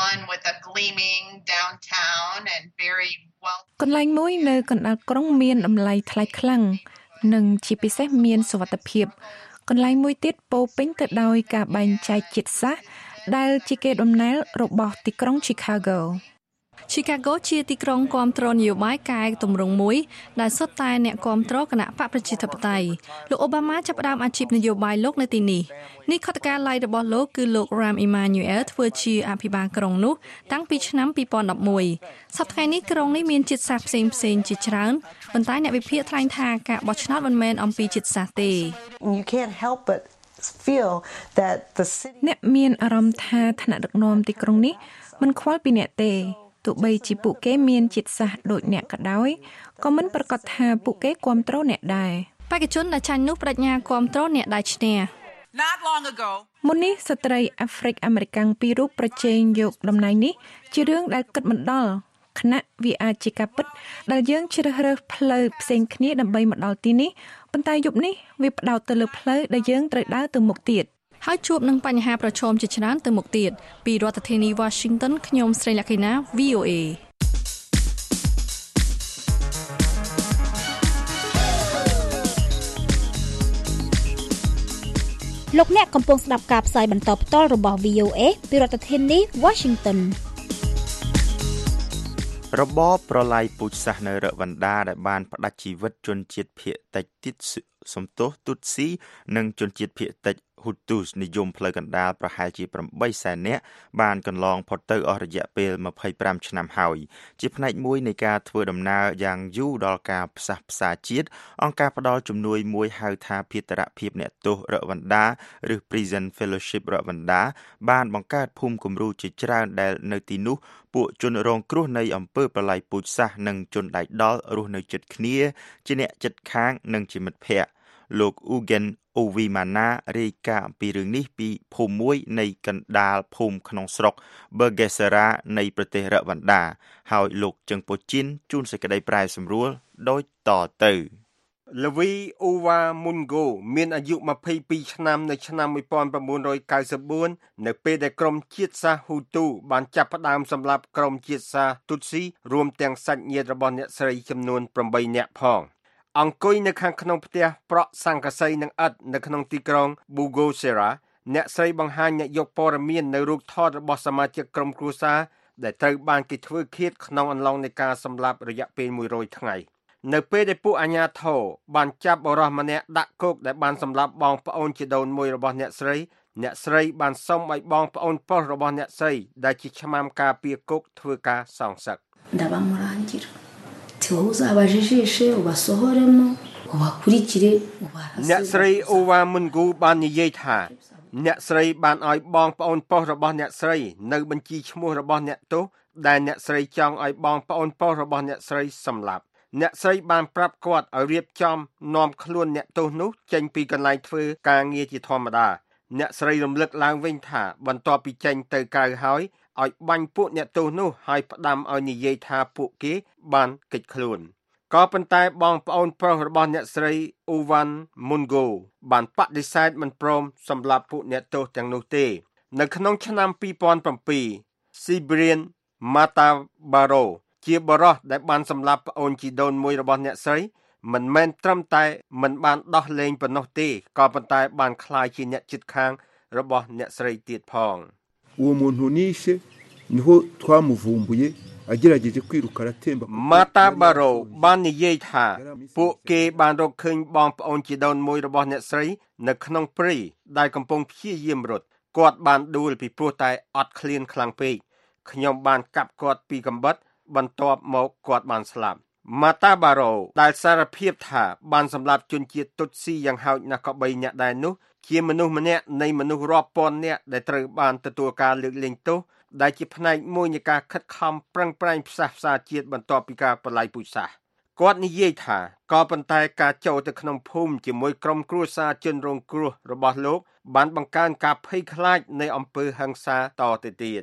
កន្លែងមួយនៅកណ្ដាលក្រុងមានតម្លៃថ្លៃខ្លាំងនិងជាពិសេសមានសុវត្ថិភាពកន្លែងមួយទៀតពោពេញទៅដោយការបែងចែកជាតិសាសន៍ដែលជាកេរដំណែលរបស់ទីក្រុង Chicago ជាទីក្រុងគាំទ្រនយោបាយកែតម្រង់មួយដែលសុទ្ធតែអ្នកគាំទ្រគណៈបកប្រជាធិបតេយ្យលោកអូបាម៉ាចាប់ផ្ដើមអាជីពនយោបាយលោកនៅទីនេះខុទ្ទកាល័យរបស់លោកគឺលោក Rahm Emanuel ធ្វើជាអភិបាលក្រុងនោះតាំងពីឆ្នាំ2011សប្តាហ៍នេះក្រុងនេះមានជាតិសាសន៍ផ្សេងៗជាច្រើនប៉ុន្តែអ្នកវិភាគថ្លែងថាការបោះឆ្នោតមិនមែនអំពីជាតិសាសន៍ទេ You can't help but feel that the city អ្នកមានអារម្មណ៍ថាឋានៈដឹកនាំទីក្រុងនេះមិនខ្វល់ពីអ្នកទេទោះបីជាពួកគេមានជាតិសាសន៍ដូចអ្នកក៏ដោយក៏មិនប្រកាសថាពួកគេគាំទ្រអ្នកដែរបេក្ខជនដែលចាញ់នោះបដិញ្ញាគាំទ្រអ្នកដែលឈ្នះមុននេះស្ត្រីអាហ្វ្រិកអាមេរិកពីររូបប្រជែងយកតំណែងនេះជារឿងដែលគិតមិនដល់ខណៈវាអាចជាការពិតដែលយើងជ្រើសរើសផ្លូវផ្សេងគ្នាដើម្បីមកដល់ទីនេះប៉ុន្តែយប់នេះវាផ្ដោតទៅលើផ្លូវដែលយើងត្រូវដើរទៅមុខទៀតហើយជួបនឹងបញ្ហាប្រឈមជាច្រើនទៅមុខទៀតពីរដ្ឋធានី Washington ខ្ញុំស្រីលក្ខិណា VOA លោកអ្នកកំពុងស្ដាប់ការផ្សាយបន្តផ្ទាល់របស់ VOA ពីរដ្ឋធានី Washington របបប្រល័យពូជសាសន៍នៅរវណ្ដាដែលបានផ្ដាច់ជីវិតជនជាតិភាគតិចទីសំទោសទូតស៊ីនិងជនជាតិភាគតិច Hutus និយមផ្លូវកណ្ដាលប្រហែលជា 800,000 នាក់បានកន្លងផុតទៅអស់រយៈពេល 25 ឆ្នាំហើយជាផ្នែកមួយនៃការធ្វើដំណើរយ៉ាងយូរដល់ការផ្សះផ្សាជាតិអង្គការផ្ដល់ជំនួយមួយហៅថាភាតរភាពអ្នកទោសរវណ្ដាឬ Prison Fellowship រវណ្ដាបានបង្កើតភូមិគំរូជាច្រើនដែលនៅទីនោះពួកជនរងគ្រោះនៃអំពើប្រល័យពូជសាសន៍និងជនដៃដល់រស់នៅជិតគ្នាជាអ្នកជិតខាងនិងជាមិត្តភ័ក្តិលោក Ugen Ovimana រាយការណ៍អំពីរឿងនេះពីភូមិមួយនៃកណ្ដាលភូមិក្នុងស្រុក Bergesera នៃប្រទេសរវណ្ដាហើយលោកជឹងពូជីនជួនសេចក្តីប្រែសម្រួលដូចតទៅ Levi Uwa Mungo មានអាយុ22ឆ្នាំនៅឆ្នាំ1994នៅពេលដែលក្រុមជាតិសាសន៍ Hutu បានចាប់ផ្ដើមសម្លាប់ក្រុមជាតិសាសន៍ Tutsi រួមទាំងសាច់ញាតិរបស់អ្នកស្រីចំនួន8នាក់ផងអង្គុយនៅខាងក្នុងផ្ទះប្រក់សង្កសីនិងឥដ្ឋនៅក្នុងទីក្រុង Bugosera អ្នកស្រីបង្ហាញអ្នកយកព័ត៌មាននៅរូបថតរបស់សមាជិកក្រុមគ្រួសារដែលត្រូវបានគេធ្វើឃាតក្នុងអំឡុងនៃការសម្លាប់រយៈពេល100ថ្ងៃនៅពេលដែលពួកអាជ្ញាធរបានចាប់បុរសម្នាក់ដាក់គុកដែលបានសម្លាប់បងប្អូនជីដូនមួយរបស់អ្នកស្រីបានសុំឲ្យបងប្អូនប្រុសរបស់អ្នកស្រីដែលជាឆ្មាំការពារគុកធ្វើការសងសឹកអ្នកស្រីអូវ៉ាមុនគូបាននិយាយថាអ្នកស្រីបានឲ្យបងប្អូនប្រុសរបស់អ្នកស្រីនៅបញ្ជីឈ្មោះរបស់អ្នកទោសដែលអ្នកស្រីចង់ឲ្យបងប្អូនប្រុសរបស់អ្នកស្រីសម្លាប់អ្នកស្រីបានប្រាប់គាត់ឲ្យរៀបចំនាំខ្លួនអ្នកទោសនោះចេញពីកន្លែងធ្វើការងារជាធម្មតាអ្នកស្រីរំលឹកឡើងវិញថាបន្ទាប់ពីចេញទៅក្រៅហើយឲ្យបាញ់ពួកអ្នកទោសនោះហើយផ្ដាំឲ្យនិយាយថាពួកគេបានគេចខ្លួនក៏ប៉ុន្តែបងប្អូនប្រុសរបស់អ្នកស្រីអូវ៉ាន់មុនហ្គោបានបដិសេធមិនព្រមសម្លាប់ពួកអ្នកទោសទាំងនោះទេនៅក្នុងឆ្នាំ2007 Sibrien Matabaro ជាបរិះដែលបានសម្លាប់ប្អូនជីដូនមួយរបស់អ្នកស្រីមិនមែនត្រឹមតែមិនបានដោះលែងប៉ុណ្ណោះទេក៏ប៉ុន្តែបានក្លាយជាអ្នកជិតខាងរបស់អ្នកស្រីទៀតផង Matabaro បាននិយាយថាពួកគេបានរកឃើញបងប្អូនជីដូនមួយរបស់អ្នកស្រីនៅក្នុងព្រៃដែលកំពុងព្យាយាមរត់គាត់បានដួលពីព្រោះតែអត់ឃ្លានខ្លាំងពេកខ្ញុំបានកាប់គាត់ពីកំបិតបន្ទាប់មកគាត់បានស្លាប់ Matabaro ដែលសារភាពថាបានសម្លាប់ជនជាតិទុតស៊ីយ៉ាងហោចណាស់ក៏3នាក់ដែរនោះជាមនុស្សម្នាក់នៃមនុស្សរាប់ពាន់នាក់ដែលត្រូវបានទទួលការលើកលែងទោសដែលជាផ្នែកមួយនៃការខិតខំប្រឹងប្រែងផ្សះផ្សាជាតិបន្ទាប់ពីការប្រល័យពូជសាសន៍គាត់និយាយថាក៏ប៉ុន្តែការចូលទៅក្នុងភូមិជាមួយក្រុមគ្រួសារជនរងគ្រោះរបស់លោកបានបង្កើនការភ័យខ្លាចនៃអំពើហិង្សាតទៅទៀត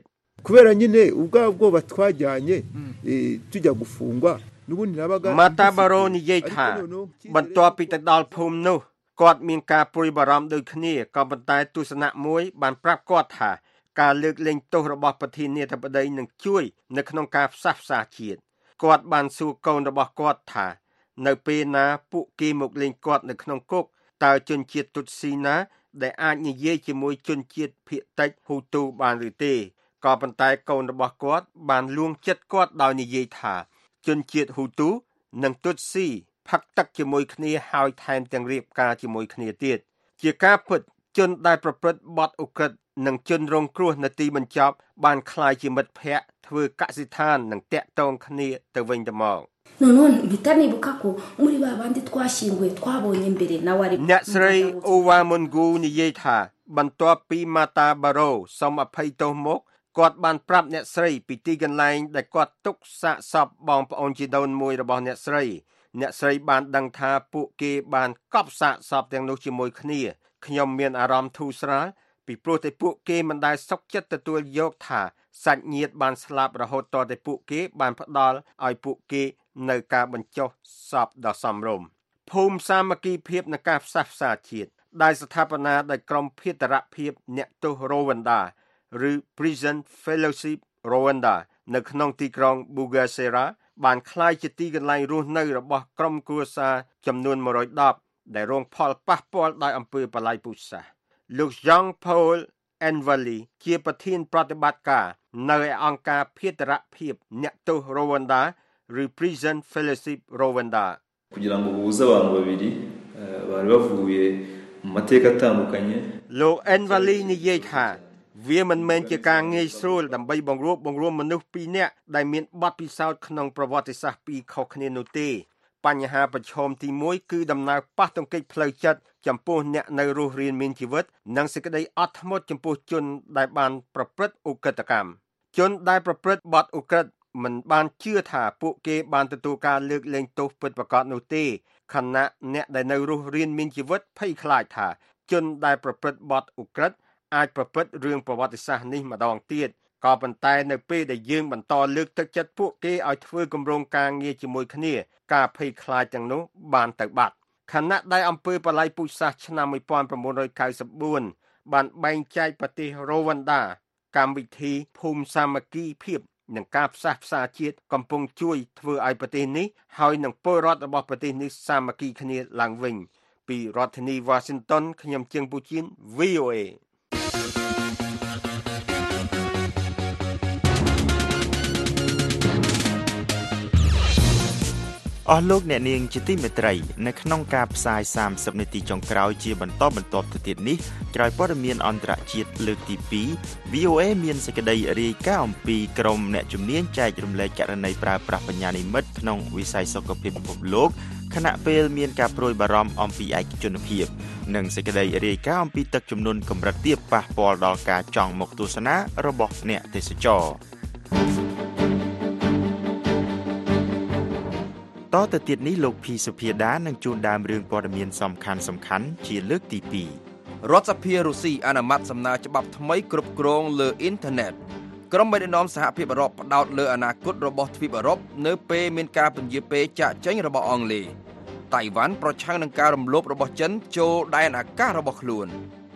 Matabaro និយាយថាបន្ទាប់ពីទៅដល់ភូមិនោះគាត់មានការព្រួយបារម្ភដូចគ្នាក៏ប៉ុន្តែទស្សនៈមួយបានប្រាប់គាត់ថាការលើកលែងទោសរបស់ប្រធានាធិបតីនឹងជួយនៅក្នុងការផ្សះផ្សាជាតិគាត់បានសួរកូនរបស់គាត់ថានៅពេលណាពួកគេមកលេងគាត់នៅក្នុងគុកតើជនជាតិទុតស៊ីណាដែលអាចនិយាយជាមួយជនជាតិភាគតិចហ៊ូទូបានឬទេក៏ប៉ុន្តែកូនរបស់គាត់បានលួងចិត្តគាត់ដោយនិយាយថាជនជាតិហ៊ូទូនិងទុតស៊ីផឹកទឹកជាមួយគ្នាហើយថែមទាំងរៀបការជាមួយគ្នាទៀតជាការពិតជនដែលប្រព្រឹត្តបទឧក្រិដ្ឋនិងជនរងគ្រោះនៅទីបញ្ចប់បានក្លាយជាមិត្តភ័ក្តិធ្វើកសិដ្ឋាននិងតាក់ទងគ្នាទៅវិញទៅមកអ្នកស្រីអូវ៉ាមុនហ្គូនិយាយថាបន្ទាប់ពី Matabaro សូមអភ័យទោសមកគាត់បានប្រាប់អ្នកស្រីពីទីកន្លែងដែលគាត់ទុកសាកសពបងប្អូនជីដូនមួយរបស់អ្នកស្រីបានដឹងថាពួកគេបានកប់សាកសពទាំងនោះជាមួយគ្នាខ្ញុំមានអារម្មណ៍ធូរស្រាលពីព្រោះតែពួកគេមិនដែលសុខចិត្តទទួលយកថាសាច់ញាតិបានស្លាប់រហូតតតែពួកគេបានផ្ដល់ឲ្យពួកគេនៅការបញ្ចុះសពដ៏សមរម្យភូមិសាមគ្គីភាពនៃការផ្សះផ្សាជាតិដែលស្ថាបនាដោយក្រុមភាតរភាពអ្នកទោសរវណ្ដាឬ Prison Fellowship Rwanda នៅក្នុងទីក្រុង Bugesera បានក្លាយជាទីកន្លែងរស់នៅរបស់ក្រុមគ្រួសារចំនួន110ដែលរងផលប៉ះពាល់ដោយអំពើប្រល័យពូជសាសន៍លោក Jean Paul Envali ជាប្រធានប្រតិបត្តិការនៅឯអង្គការភាតរភាពអ្នកទោស Rwanda ឬ Prison Fellowship Rwanda kugira ngo buhuze abantu babiri bari bavuye mu mateka atandukanye លោក Envali និយាយថាវាមិនមែនជាការងាយស្រួលដើម្បីបង្រួបបង្រួមមនុស្ស2នាក់ដែលមានបទពិសោធន៍ក្នុងប្រវត្តិសាស្ត្រពីរខុសគ្នានោះទេបញ្ហាប្រឈមទី1គឺដំណើរប៉ះទង្គិចផ្លូវចិត្តចំពោះអ្នកនៅរស់រានមានជីវិតនិងសេចក្តីអត់ធ្មត់ចំពោះជនដែលបានប្រព្រឹត្តឧក្រិដ្ឋកម្មជនដែលប្រព្រឹត្តបទឧក្រិដ្ឋមិនបានជឿថាពួកគេបានទទួលការលើកលែងទោសពិតប្រាកដនោះទេខណៈអ្នកដែលនៅរស់រានមានជីវិតភ័យខ្លាចថាជនដែលប្រព្រឹត្តបទឧក្រិដ្ឋអាចប្រព្រឹត្តរឿងប្រវត្តិសាស្ត្រនេះម្ដងទៀតក៏ប៉ុន្តែនៅពេលដែលយើងបន្តលើកទឹកចិត្តពួកគេឲ្យធ្វើគម្រោងការងារជាមួយគ្នាការភ័យខ្លាចទាំងនោះបានទៅបាត់ខណៈដែលអង្គើបល័យពូជសាសន៍ឆ្នាំ1994បានបែងចែកប្រទេសរ៉ូវ៉ាន់ដាកម្មវិធីភូមិសាមគ្គីភាពនិងការផ្សះផ្សាជាតិកំពុងជួយធ្វើឲ្យប្រទេសនេះហើយនឹងពលរដ្ឋរបស់ប្រទេសនេះសាមគ្គីគ្នាឡើងវិញពីរដ្ឋធានី Washington ខ្ញុំជើងពូជៀន VOA អស់លោកអ្នកនាងជាទីមេត្រីនៅក្នុងការផ្សាយ30នាទីចុងក្រោយជាបន្តបន្ទាប់ទៅទៀតនេះក្រោយព័ត៌មានអន្តរជាតិលើកទី2 VOA មានសេចក្តីរាយការណ៍អំពីក្រុមអ្នកជំនាញចែករំលែកករណីប្រើប្រាស់បញ្ញានិម្មិតក្នុងវិស័យសុខភាពពិភពលោកខណៈពេលមានការព្រួយបារម្ភអំពីឯកជនភាពនិងសេចក្តីរាយការណ៍អំពីទឹកជំនន់កម្រិតទាបប៉ះពាល់ដល់ការចង់មកទស្សនារបស់អ្នកទេសចរតទៅទៀតនេះលោកភីសុភាដានឹងជួនដើមរឿងព័ត៌មានសំខាន់ជាលើកទី2 រដ្ឋសភារុស្ស៊ីអនុម័តសំណើច្បាប់ថ្មីគ្រប់គ្រងលើអ៊ីនធឺណិតក្រុមមេដឹកនាំសហភាពអឺរ៉ុបផ្ដោតលើអនាគតរបស់ទ្វីបអឺរ៉ុបនៅពេលមានការពន្យាពេលចាកចេញរបស់អង់គ្លេសតៃវ៉ាន់ប្រឆាំងនឹងការរំលោភរបស់ចិនចូលដែនអាកាសរបស់ខ្លួន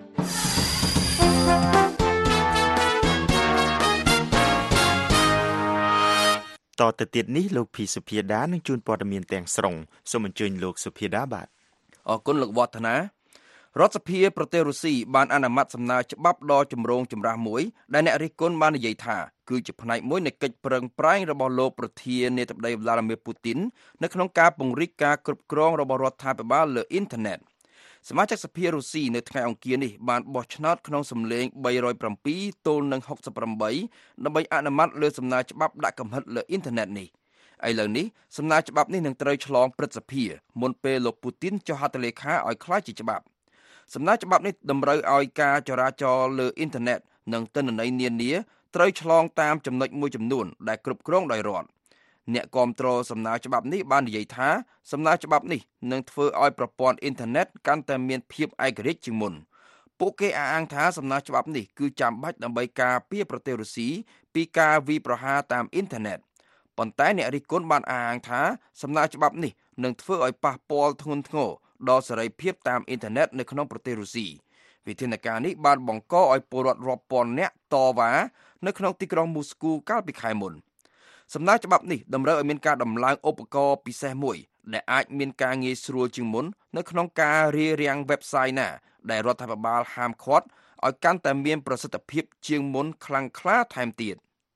តទៅទៀតនេះលោកភីសុភាដានឹងជួនព័ត៌មានទាំងស្រុងសូមអញ្ជើញលោកសុភាដាបាទអរគុណលោកវឌ្ឍនារដ្ឋសភាប្រទេសរុស្ស៊ីបានអនុម័តសំណើច្បាប់ដ៏ចម្រូងចម្រាសមួយដែលអ្នករិះគន់បាននិយាយថាគឺជាផ្នែកមួយនៃកិច្ចប្រឹងប្រែងរបស់លោកប្រធានាធិបតី Vladimir Putin នៅក្នុងការពង្រីកការគ្រប់គ្រងរបស់រដ្ឋាភិបាលលើអ៊ីនធឺណិតសមាជិកសភារុស្ស៊ីនៅថ្ងៃអង្គារនេះបានបោះឆ្នោតក្នុងសំឡេង307ទល់នឹង68ដើម្បីអនុម័តលើសំណើច្បាប់ដាក់កំហិតលើអ៊ីនធឺណិតនេះឥឡូវនេះសំណើច្បាប់នេះនឹងត្រូវឆ្លងព្រឹទ្ធសភាមុនពេលលោកពូទីនចុះហត្ថលេខាឲ្យក្លាយជាច្បាប់សំណើច្បាប់នេះតម្រូវឲ្យការចរាចរណ៍លើអ៊ីនធឺណិតនិងទិន្នន័យនានាត្រូវឆ្លងតាមចំណុចមួយចំនួនដែលគ្រប់គ្រងដោយរដ្ឋអ្នកគាំទ្រសំណើច្បាប់នេះបាននិយាយថាសំណើច្បាប់នេះនឹងធ្វើឲ្យប្រព័ន្ធអ៊ីនធឺណិតកាន់តែមានភាពឯករាជ្យជាងមុនពួកគេអះអាងថាសំណើច្បាប់នេះគឺចាំបាច់ដើម្បីការពារប្រទេសរុស្ស៊ីពីការវាយប្រហារតាមអ៊ីនធឺណិតប៉ុន្តែអ្នករិះគន់បានអះអាងថាសំណើច្បាប់នេះនឹងធ្វើឲ្យប៉ះពាល់ធ្ងន់ធ្ងរដល់សេរីភាពតាមអ៊ីនធឺណិតនៅក្នុងប្រទេសរុស្ស៊ីវិធានការនេះបានបង្កឲ្យពលរដ្ឋរាប់ពាន់នាក់តវ៉ានៅក្នុងទីក្រុងមូស្គូកាលពីខែមុនសំណើច្បាប់នេះតម្រូវឲ្យមានការដំឡើងឧបករណ៍ពិសេសមួយដែលអាចមានការងាយស្រួលជាងមុននៅក្នុងការរារាំង website ណាដែលរដ្ឋាភិបាលហាមឃាត់ឲ្យកាន់តែមានប្រសិទ្ធភាពជាងមុនខ្លាំងក្លាថែមទៀត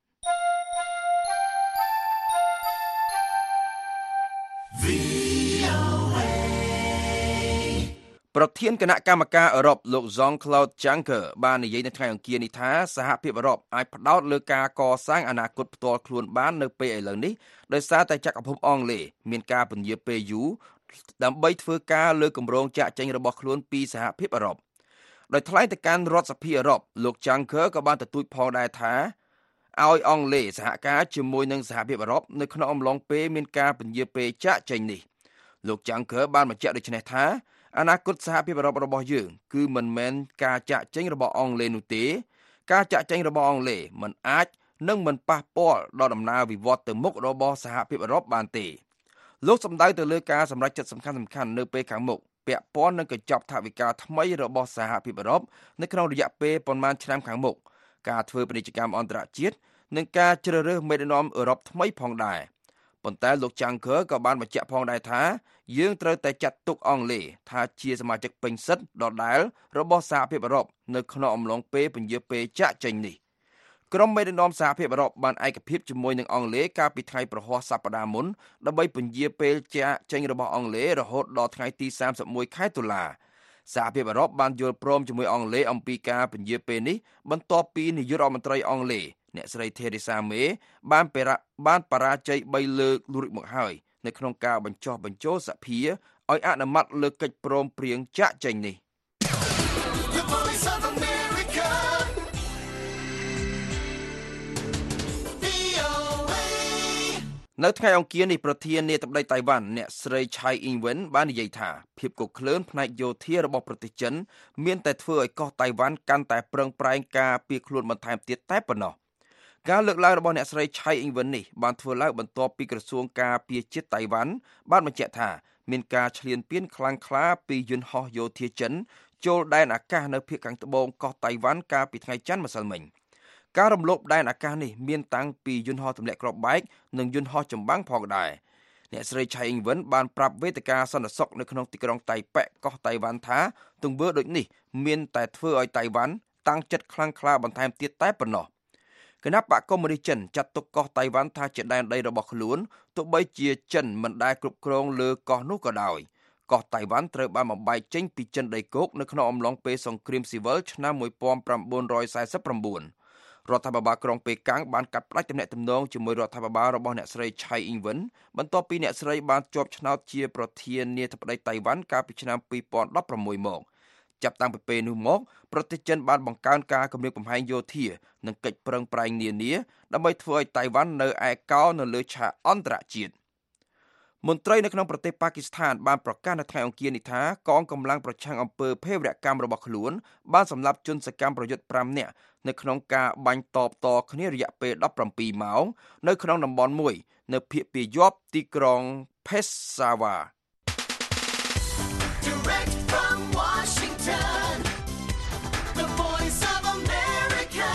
ប្រធានគណៈកម្មការអឺរ៉ុបលោក Jean-Claude Juncker បាននិយាយនៅថ្ងៃអង្គារនេះថាសហភាពអឺរ៉ុបអាចផ្ដោតលើការកសាងអនាគតផ្ទាល់ខ្លួនបាននៅពេលឥឡូវនេះដោយសារតែចក្រភពអង់គ្លេសមានការពន្យាពេលយូរដើម្បីធ្វើការលើគម្រោងចាកចេញរបស់ខ្លួនពីសហភាពអឺរ៉ុបដោយថ្លែងទៅកាន់រដ្ឋសភាអឺរ៉ុបលោក Juncker ក៏បានទទូចផងដែរថាឲ្យអង់គ្លេសសហការជាមួយនឹងសហភាពអឺរ៉ុបនៅក្នុងអំឡុងពេលមានការពន្យាពេលចាកចេញនេះលោក Juncker បានបញ្ជាក់ដូចនេះថាអនាគតសហភាពអឺរ៉ុបរបស់យើងគឺមិនមែនការចាកចេញរបស់អង់គ្លេសនោះទេការចាកចេញរបស់អង់គ្លេសមិនអាចនិងមិនប៉ះពាល់ដល់ដំណើរវិវត្តទៅមុខរបស់សហភាពអឺរ៉ុបបានទេលោកសម្ដៅទៅលើការសម្រេចចិត្តសំខាន់ៗនៅពេលខាងមុខពាក់ព័ន្ធនឹងកញ្ចប់ថវិកាថ្មីរបស់សហភាពអឺរ៉ុបនៅក្នុងរយៈពេលប៉ុន្មានឆ្នាំខាងមុខការធ្វើពាណិជ្ជកម្មអន្តរជាតិនិងការជ្រើសរើសមេដឹកនាំអឺរ៉ុបថ្មីផងដែរប៉ុន្តែលោក Juncker ក៏បានបញ្ជាក់ផងដែរថាយើងត្រូវតែចាត់ទុកអង់គ្លេសថាជាសមាជិកពេញសិទ្ធិដដែលរបស់សហភាពអឺរ៉ុបនៅក្នុងអំឡុងពេលពន្យាពេលចាកចេញនេះក្រុមមេដឹកនាំសហភាពអឺរ៉ុបបានឯកភាពជាមួយនឹងអង់គ្លេសកាលពីថ្ងៃប្រហ័សសប្តាហ៍មុនដើម្បីពន្យាពេលចាកចេញរបស់អង់គ្លេសរហូតដល់ថ្ងៃទី31ខែតុលាសហភាពអឺរ៉ុបបានយល់ព្រមជាមួយអង់គ្លេសអំពីការពន្យាពេលនេះបន្ទាប់ពីនាយករដ្ឋមន្ត្រីអង់គ្លេសអ្នកស្រី Theresa May បានបរាជ័យ3លើករួចមកហើយនៅក្នុងការបញ្ចុះបញ្ចូលសភាឲ្យអនុម័តលើកិច្ចព្រមព្រៀងចាក់ចែងនេះនៅថ្ងៃអង្គារនេះប្រធានាធិបតីតៃវ៉ាន់អ្នកស្រី Tsai Ing-wen បាននិយាយថាភាពកក្លឿនផ្នែកយោធារបស់ប្រទេសចិនមានតែធ្វើឲ្យកោះតៃវ៉ាន់កាន់តែប្រឹងប្រែងការពារខ្លួនបន្ថែមទៀតតែប៉ុណ្ណោះការលើកឡើងរបស់អ្នកស្រី Tsai Ing-wen នេះបានធ្វើឡើងបន្ទាប់ពីក្រសួងការពារជាតិតៃវ៉ាន់បានបញ្ជាក់ថាមានការឈ្លានពានខ្លាំងក្លាពីយន្តហោះយោធាចិនចូលដែនអាកាសនៅភាគខាងត្បូងកោះតៃវ៉ាន់កាលពីថ្ងៃច័ន្ទម្សិលមិញការរំលោភដែនអាកាសនេះមានតាំងពីយន្តហោះទម្លាក់គ្រាប់បែកនិងយន្តហោះចម្បាំងផងដែរអ្នកស្រី Tsai Ing-wen បានប្រាប់វេទិកាសន្តិសុខនៅក្នុងទីក្រុងតៃប៉េកោះតៃវ៉ាន់ថាទង្វើដូចនេះមានតែធ្វើឲ្យតៃវ៉ាន់តាំងចិត្តខ្លាំងក្លាបន្ថែមទៀតតែប៉ុណ្ណោះគណៈបកកុម្មុយនីសចិនចាត់ទុកកោះតៃវ៉ាន់ថាជាដែនដីរបស់ខ្លួនទោះបីជាចិនមិនដែលគ្រប់គ្រងលើកោះនោះក៏ដោយកោះតៃវ៉ាន់ត្រូវបានបំបែកចេញពីចិនដីគោកនៅក្នុងអំឡុងពេលសង្គ្រាមស៊ីវិលឆ្នាំ1949រដ្ឋាភិបាលក្រុងប៉េកាំងបានកាត់ផ្តាច់ទំនាក់ទំនងជាមួយរដ្ឋាភិបាលរបស់អ្នកស្រី Tsai Ing-wen បន្ទាប់ពីអ្នកស្រីបានជាប់ឆ្នោតជាប្រធានាធិបតីតៃវ៉ាន់កាលពីឆ្នាំ2016មកចាប់តាំងពីពេលនោះមកប្រទេសចិនបានបង្កើនការគំរាមកំហែងយោធានិងកិច្ចប្រឹងប្រែងនានាដើម្បីធ្វើឲ្យតៃវ៉ាន់នៅឯកោនៅលើឆាកអន្តរជាតិមន្ត្រីនៅក្នុងប្រទេសប៉ាគីស្ថានបានប្រកាសនៅថ្ងៃអង្គារនេះថាកងកម្លាំងប្រឆាំងអំពើភេរវកម្មរបស់ខ្លួនបានសម្លាប់ជនសកម្មប្រយុទ្ធ5នាក់នៅក្នុងការបាញ់តបតគ្នារយៈពេល17ម៉ោងនៅក្នុងតំបន់មួយនៅភាគពាយព្យទីក្រុង Peshawar Direct from Washington, the voice of America,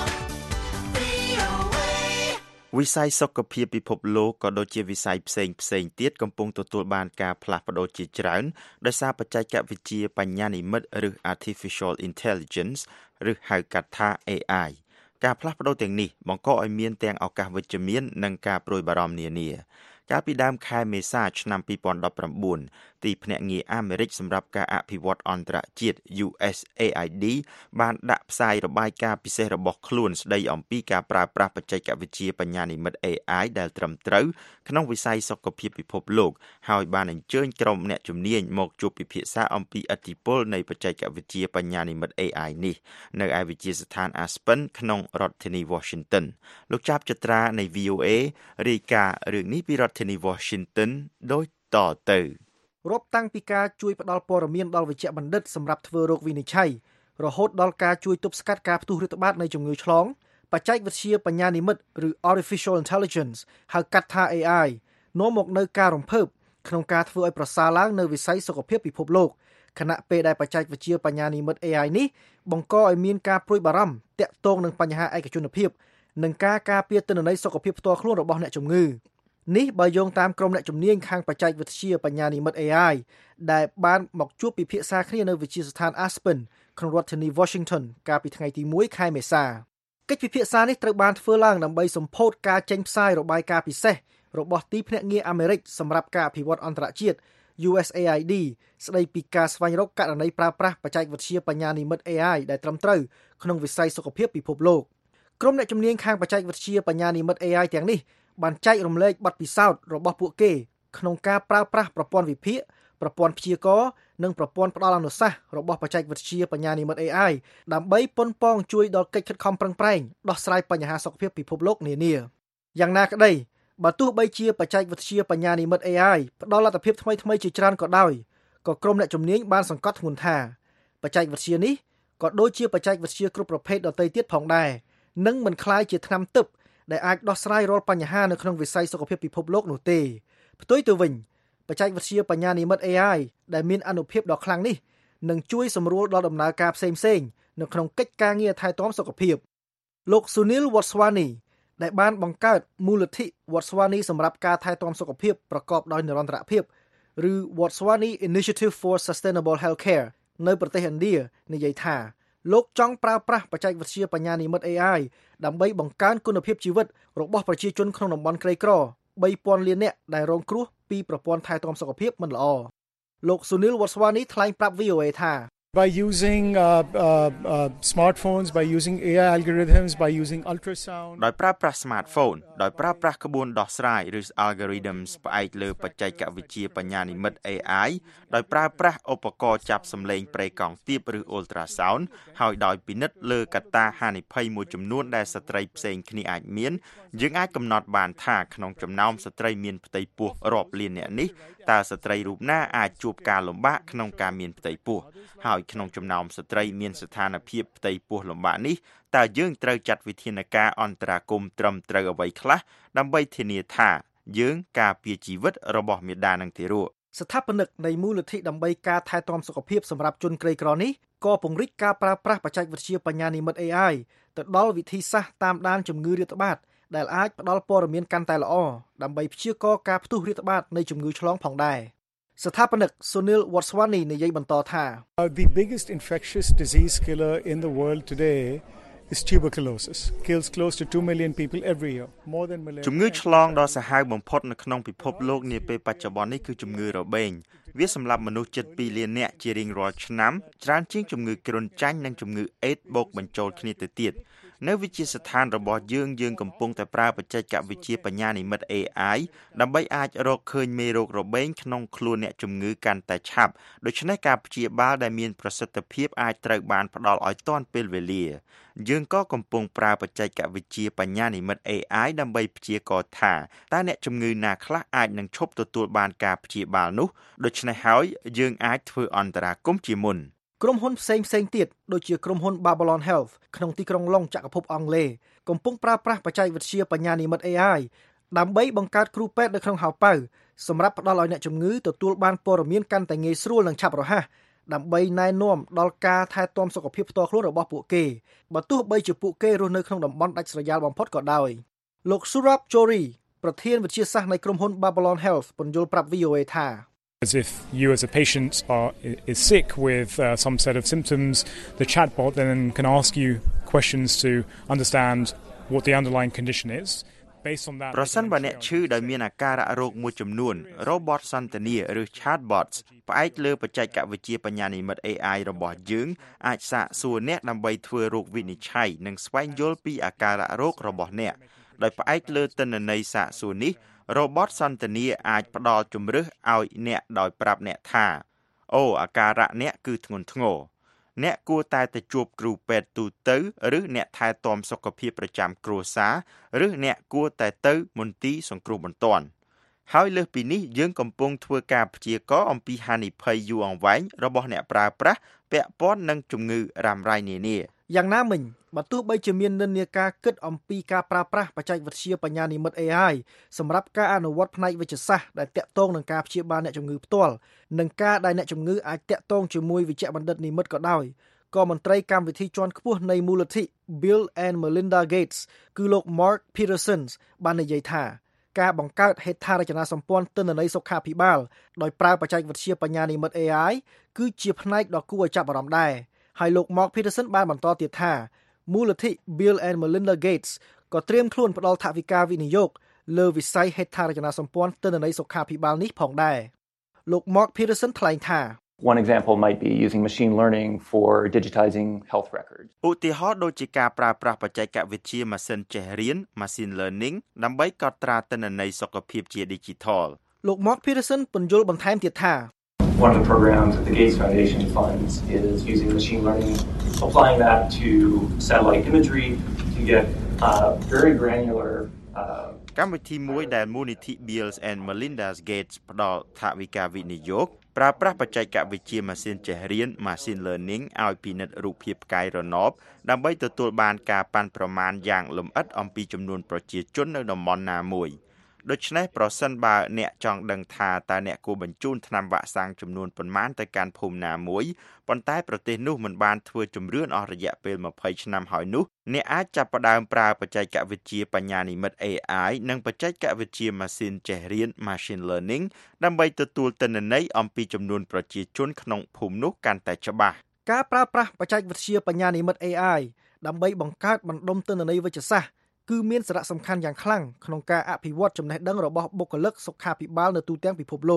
VOA. វិស័យសុខភាពពិភពលោកក៏ដូចជាវិស័យផ្សេងទៀតកំពុងទទួលបានការផ្លាស់ប្ដូរជាច្រើនដោយសារបច្ចេកវិទ្យាបញ្ញានិម្មិតឬ Artificial Intelligence ឬហៅកាត់ថា AI ការផ្លាស់ប្ដូរទាំងនេះបង្កឲ្យមានទាំងឱកាសវិជ្ជមាននិងការព្រួយបារម្ភនានាកាលពីដើមខែមេសាឆ្នាំ2019ទីភ្នាក់ងារអាមេរិកសម្រាប់ការអភិវឌ្ឍអន្តរជាតិ USAID បានដាក់ផ្សាយរបាយការណ៍ពិសេសរបស់ខ្លួនស្ដីអំពីការប្រើប្រាស់បច្ចេកវិទ្យាបញ្ញានិម្មិត AI ដែលត្រឹមត្រូវក្នុងវិស័យសុខភាពពិភពលោកហើយបានអញ្ជើញក្រុមអ្នកជំនាញមកជួបពិភាក្សាអំពីឥទ្ធិពលនៃបច្ចេកវិទ្យាបញ្ញានិម្មិត AI នេះនៅឯវិទ្យាស្ថាន Aspen ក្នុងរដ្ឋធានី Washington លោកចាប់ចត្រានៃ VOA រាយការណ៍រឿងនេះពីរដ្ឋធានី Washington ដូចតទៅរាប់តាំងពីការជួយផ្ដល់ព័ត៌មានដល់វេជ្ជបណ្ឌិតសម្រាប់ធ្វើរោគវិនិច្ឆ័យរហូតដល់ការជួយទប់ស្កាត់ការផ្ទុះរាតត្បាតនៃជំងឺឆ្លងបច្ចេកវិទ្យាបញ្ញានិម្មិតឬ Artificial Intelligence ហៅកាត់ថា AI នាំមកនៅការរំភើបក្នុងការធ្វើឲ្យប្រសើរឡើងនៅវិស័យសុខភាពពិភពលោកខណៈពេលដែលបច្ចេកវិទ្យាបញ្ញានិម្មិត AI នេះបង្កឲ្យមានការព្រួយបារម្ភទាក់ទងនឹងបញ្ហាឯកជនភាពនិងការការពារទិន្នន័យសុខភាពផ្ទាល់ខ្លួនរបស់អ្នកជំងឺនេះបើយោងតាមក្រុមអ្នកជំនាញខាងបច្ចេកវិទ្យាបញ្ញានិម្មិត AI ដែលបានមកជួបពិភាក្សាគ្នានៅវិទ្យាស្ថាន Aspen ក្នុងរដ្ឋធានី Washington កាលពីថ្ងៃទី1ខែមេសាកិច្ចពិភាក្សានេះត្រូវបានធ្វើឡើងដើម្បីសម្ពោធការចេញផ្សាយរបាយការណ៍ពិសេសរបស់ទីភ្នាក់ងារអាមេរិកសម្រាប់ការអភិវឌ្ឍអន្តរជាតិ USAID ស្ដីពីការស្វែងរកករណីប្រើប្រាស់បច្ចេកវិទ្យាបញ្ញានិម្មិត AI ដែលត្រឹមត្រូវក្នុងវិស័យសុខភាពពិភពលោកក្រុមអ្នកជំនាញខាងបច្ចេកវិទ្យាបញ្ញានិម្មិត AI ទាំងនេះបានចែករំលែកបទពិសោធន៍របស់ពួកគេក្នុងការប្រើប្រាស់ប្រព័ន្ធវិភាគប្រព័ន្ធព្យាករណ៍និងប្រព័ន្ធផ្ដល់អនុសាសន៍របស់បច្ចេកវិទ្យាបញ្ញានិម្មិត AI ដើម្បីប៉ុនប៉ងជួយដល់កិច្ចខិតខំប្រឹងប្រែងដោះស្រាយបញ្ហាសុខភាពពិភពលោកនានាយ៉ាងណាក្តីបើទោះបីជាបច្ចេកវិទ្យាបញ្ញានិម្មិត AI ផ្ដល់លទ្ធភាពថ្មីៗជាច្រើនក៏ដោយក៏ក្រុមអ្នកជំនាញបានសង្កត់ធ្ងន់ថាបច្ចេកវិទ្យានេះក៏ដូចជាបច្ចេកវិទ្យាគ្រប់ប្រភេទដទៃទៀតផងដែរនឹងមិនคล้ายជាថ្នាំទិព្វដែលអាចដោះស្រាយរាល់បញ្ហានៅក្នុងវិស័យសុខភាពពិភពលោកនោះទេផ្ទុយទៅវិញបច្ចេកវិទ្យាបញ្ញានិម្មិត AI ដែលមានអានុភាពដ៏ខ្លាំងនេះនឹងជួយសម្រួលដល់ដំណើរការផ្សេងៗនៅក្នុងកិច្ចការងារថែទាំសុខភាពលោក Sunil Watswani ដែលបានបង្កើតមូលនិធិ Watswani សម្រាប់ការថែទាំសុខភាពប្រកបដោយនិរន្តរភាពឬ Watswani Initiative for Sustainable Healthcare នៅប្រទេសឥណ្ឌានិយាយថាលោកចង់ប្រើប្រាស់បច្ចេកវិទ្យាបញ្ញានិម្មិត AI ដើម្បីបង្កើនគុណភាពជីវិតរបស់ប្រជាជនក្នុងតំបន់ក្រីក្រ 3000 លាននាក់ដែលរងគ្រោះពីប្រព័ន្ធថែទាំសុខភាពមិនល្អលោក Sunil Watswani ថ្លែងប្រាប់ VOA ថា By using smartphones, by using AI algorithms, by using ultrasound ដោយប្រើប្រាស់ smartphone ដោយប្រើប្រាស់ក្បួនដោះស្រាយឬ algorithms ផ្អែកលើបច្ចេកវិទ្យាបញ្ញានិម្មិត AI ដោយប្រើប្រាស់ឧបករណ៍ចាប់សំឡេងប្រេកង់ទាបឬ ultrasound ហើយដោយពិនិត្យលើកត្តាហានិភ័យមួយចំនួនដែលស្ត្រីផ្សេងគ្នាអាចមានយើងអាចកំណត់បានថាក្នុងចំណោមស្ត្រីមានផ្ទៃពោះរាប់លានអ្នកនេះតើស្ត្រីរូបណាអាចជួបការលំបាកក្នុងការមានផ្ទៃពោះហើយក្នុងចំណោមស្ត្រីមានស្ថានភាពផ្ទៃពោះលំបាកនេះតើយើងត្រូវចាត់វិធានការអន្តរាគមន៍ត្រឹមត្រូវអ្វីខ្លះដើម្បីធានាថាយើងការពារជីវិតរបស់មាតានិងទារកស្ថាបនិកនៃមូលនិធិដើម្បីការថែទាំសុខភាពសម្រាប់ជនក្រីក្រនេះក៏ពង្រីកការប្រើប្រាស់បច្ចេកវិទ្យាបញ្ញានិម្មិត AI ទៅដល់វិធីសាស្ត្រតាមដានជំងឺរាតត្បាតដែលអាចផ្ដល់ព័ត៌មានកាន់តែល្អដើម្បីព្យាករណ៍ការផ្ទុះរាតត្បាតនៃជំងឺឆ្លងផងដែរស្ថាបនិក Sunil Watswani និយាយបន្តថា The biggest infectious disease killer in the world today is tuberculosis. Kills close to 2 million people every year. More than malaria. ជំងឺឆ្លងដ៏សាហាវបំផុតនៅក្នុងពិភពលោកនាពេលបច្ចុប្បន្ននេះគឺជំងឺរបេងវាសម្លាប់មនុស្សជិត2លាននាក់ជារៀងរាល់ឆ្នាំច្រើនជាងជំងឺគ្រុនចាញ់និងជំងឺអេដបូកបញ្ចូលគ្នាទៅទៀតនៅវិទ្យាស្ថានរបស់យើងកំពុងតែប្រើបច្ចេកវិទ្យាបញ្ញានិម្មិត AI ដើម្បីអាចរកឃើញមេរោគរបេងក្នុងខ្លួនអ្នកជំងឺកាន់តែឆាប់ដូច្នេះការព្យាបាលដែលមានប្រសិទ្ធភាពអាចត្រូវបានផ្ដល់ឲ្យទាន់ពេលវេលាយើងក៏កំពុងប្រើបច្ចេកវិទ្យាបញ្ញានិម្មិត AI ដើម្បីព្យាករណ៍ថាតើអ្នកជំងឺណាខ្លះអាចនឹងឈប់ទទួលបានការព្យាបាលនោះដូច្នេះហើយយើងអាចធ្វើអន្តរាគមន៍ជាមុនក្រុមហ៊ុនផ្សេងទៀតដូចជាក្រុមហ៊ុន Babylon Health ក្នុងទីក្រុងឡុងចក្រភពអង់គ្លេសកំពុងប្រើប្រាស់បច្ចេកវិទ្យាបញ្ញានិម្មិត AI ដើម្បីបង្កើតគ្រូពេទ្យនៅក្នុងហៅប៉ៅសម្រាប់ផ្ដល់ឲ្យអ្នកជំងឺទទួលបានព័ត៌មានកាន់តែងាយស្រួលនិងឆាប់រហ័សដើម្បីណែនាំដល់ការថែទាំសុខភាពផ្ទាល់ខ្លួនរបស់ពួកគេបើទោះបីជាពួកគេរស់នៅក្នុងតំបន់ដាច់ស្រយាលបំផុតក៏ដោយលោក Surab Jory ប្រធានវិទ្យាសាស្ត្រនៃក្រុមហ៊ុន Babylon Health ពន្យល់ប្រាប់ VOA ថា As if you as a patient is sick with some set of symptoms, the chatbot then can ask you questions to understand what the underlying condition is. Based on that, ប្រសិនបើអ្នកឈឺដោយមានអាការៈរោគមួយចំនួន robot សន្ទនាឬ chatbots ផ្អែកលើបច្ចេកវិទ្យាបញ្ញានិម្មិត AI របស់យើងអាចសាកសួរអ្នកដើម្បីធ្វើរោគវិនិច្ឆ័យនិងស្វែងយល់ពីអាការៈរោគរបស់អ្នកដោយផ្អែកលើទិន្នន័យសាកសួរនេះrobot សន្ទនាអាចផ្ដល់ជម្រើសឲ្យអ្នកដោយប្រាប់អ្នកថាអូអាការៈអ្នកគឺធ្ងន់ធ្ងរអ្នកគួរតែទៅជួបគ្រូពេទ្យទូទៅឬអ្នកថែទាំសុខភាពប្រចាំគ្រួសារឬអ្នកគួរតែទៅមន្ទីរសង្គ្រោះបន្ទាន់ហើយលើសពីនេះយើងកំពុងធ្វើការព្យាករណ៍អំពីហានិភ័យយូរអង្វែងរបស់អ្នកប្រើប្រាស់ពាក់ព័ន្ធនឹងជំងឺរ៉ាំរ៉ៃនានាយ៉ាងណាមិញបើទោះបីជាមាននិន្នាការគិតអំពីការប្រើប្រាស់បច្ចេកវិទ្យាបញ្ញានិម្មិត AI សម្រាប់ការអនុវត្តផ្នែកវិទ្យាសាស្ត្រដែលតាក់ទងនឹងការព្យាបាលអ្នកជំងឺផ្ទាល់និងការដែលអ្នកជំងឺអាចតាក់ទងជាមួយវេជ្ជបណ្ឌិតនិម្មិតក៏ដោយក៏មន្ត្រីកម្មវិធីជាន់ខ្ពស់នៃមូលនិធិ Bill and Melinda Gates គឺលោក Mark Peterson បាននិយាយថាការបង្កើតហេដ្ឋារចនាសម្ព័ន្ធទិន្នន័យសុខាភិបាលដោយប្រើបច្ចេកវិទ្យាបញ្ញានិម្មិត AI គឺជាផ្នែកដ៏គួរឲ្យចាប់អារម្មណ៍ដែរហើយលោក Mark Peterson បានបន្តទៀតថាមូលនិធិ Bill and Melinda Gates ក៏ត្រៀមខ្លួនផ្ដល់ថវិកាវិនិយោគលើវិស័យហេដ្ឋារចនាសម្ព័ន្ធទិន្នន័យសុខាភិបាលនេះផងដែរលោក Mark Peterson ថ្លែងថា One example might be using machine learning for digitizing health records. ឧទាហរណ៍ដូចជាការប្រើប្រាស់បច្ចេកវិទ្យាម៉ាស៊ីនចេះរៀន machine learning ដើម្បីកត់ត្រាទិន្នន័យសុខភាពជា digital លោក Mark Peterson ពន្យល់បន្ថែមទៀតថា One of the programs that the Gates Foundation funds is using machine learning, applying that to satellite imagery to get very granular កម្មវិធីមួយដែលមូលនិធិ Bill and Melinda Gates ផ្ដល់ថវិកាវិនិយោគប្រើប្រាស់បច្ចេកវិទ្យាម៉ាស៊ីនចេះរៀន machine learning ឲ្យពិនិត្យរូបភាពផ្កាយរណបដើម្បីទទួលបានការប៉ាន់ប្រមាណយ៉ាងលម្អិតអំពីចំនួនប្រជាជននៅតំបន់ណាមួយដូច្នេះប្រសិនបើអ្នកចង់ដឹងថាតើអ្នកគួរបញ្ជូនថ្នាំវ៉ាក់សាំងចំនួនប៉ុន្មានទៅកាន់ភូមិណាមួយប៉ុន្តែប្រទេសនោះមិនបានធ្វើជំរឿនអស់រយៈពេល20ឆ្នាំហើយនោះអ្នកអាចចាប់ផ្ដើមប្រើបច្ចេកវិទ្យាបញ្ញានិម្មិត AI និងបច្ចេកវិទ្យាម៉ាស៊ីនចេះរៀន machine learning ដើម្បីទទួលទិន្នន័យអំពីចំនួនប្រជាជនក្នុងភូមិនោះកាន់តែច្បាស់ការប្រើប្រាស់បច្ចេកវិទ្យាបញ្ញានិម្មិត AI ដើម្បីបង្កើតបណ្ដុំទិន្នន័យវិទ្យាសាស្ត្រគឺមានសារៈសំខាន់យ៉ាងខ្លាំងក្នុងការអភិវឌ្ឍចំណេះដឹងរបស់បុគ្គលិកសុខាភិបាលនៅទូទាំងពិភពលោក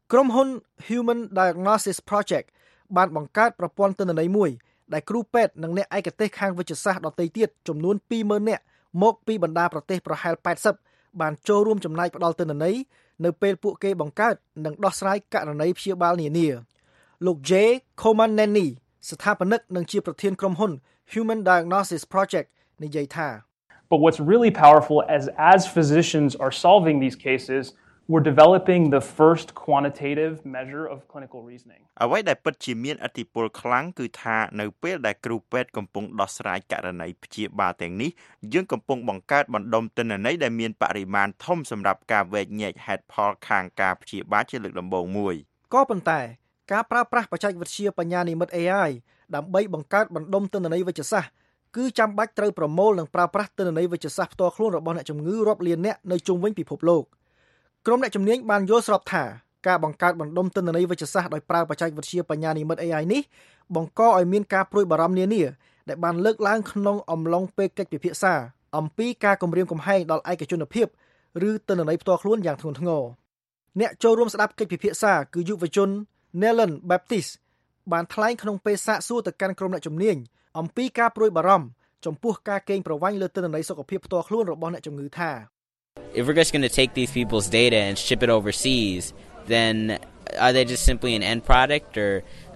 ក្រុមហ៊ុន Human Diagnosis Project បានបង្កើតប្រព័ន្ធទិន្នន័យមួយដែលគ្រូពេទ្យនិងអ្នកឯកទេសខាងវិទ្យាសាស្ត្រដទៃទៀតចំនួន 20,000 នាក់មកពីបណ្ដាប្រទេសប្រហែល 80 បានចូលរួមចំណែកផ្ដល់ទិន្នន័យនៅពេលពួកគេបង្កើតនិងដោះស្រាយករណីព្យាបាលនានាលោក J. Komaneni ស្ថាបនិកនិងជាប្រធានក្រុមហ៊ុន Human Diagnosis Project និយាយថា But what's really powerful as physicians are solving these cases, we're developing the first quantitative measure of clinical reasoning. អ្វីដែលពិតជាមានឥទ្ធិពលខ្លាំងគឺថានៅពេលដែលគ្រូពេទ្យកំពុងដោះស្រាយករណីព្យាបាលទាំងនេះយើងកំពុងបង្កើតបណ្ដុំទិន្នន័យដែលមានបរិមាណធំសម្រាប់ការវែកញែកហេតុផលខាងការព្យាបាលជាលើកដំបូងមួយក៏ប៉ុន្តែការប្រើប្រាស់បច្ចេកវិទ្យាបញ្ញានិម្មិត AI ដើម្បីបង្កើតបណ្ដុំទិន្នន័យវិទ្យាសាស្ត្រគឺចាំបាច់ត្រូវប្រមូលនិងប្រើប្រាស់ទិន្នន័យវិទ្យាសាស្ត្រផ្ទាល់ខ្លួនរបស់អ្នកជំងឺរាប់លានអ្នកនៅជុំវិញពិភពលោកក្រុមអ្នកជំនាញបានយល់ស្របថាការបង្កើតបណ្ដុំទិន្នន័យវិទ្យាសាស្ត្រដោយប្រើបច្ចេកវិទ្យាបញ្ញានិម្មិត AI នេះបង្កឲ្យមានការព្រួយបារម្ភនានាដែលបានលើកឡើងក្នុងអំឡុងពេលកិច្ចពិភាក្សាអំពីការគំរាមកំហែងដល់ឯកជនភាពឬទិន្នន័យផ្ទាល់ខ្លួនយ៉ាងធ្ងន់ធ្ងរអ្នកចូលរួមស្ដាប់កិច្ចពិភាក្សាគឺយុវជន Nellen Baptiste បានថ្លែងក្នុងពេលសាកសួរទៅកាន់ក្រុមអ្នកជំនាញអំពីការព្រួយបារម្ភចំពោះការកេងប្រវ័ញ្ចលើទិន្នន័យសុខភាពផ្ទាល់ខ្លួនរបស់អ្នកជំងឺថា If we're just going to take these people's data and ship it overseas, then are they just simply an end product or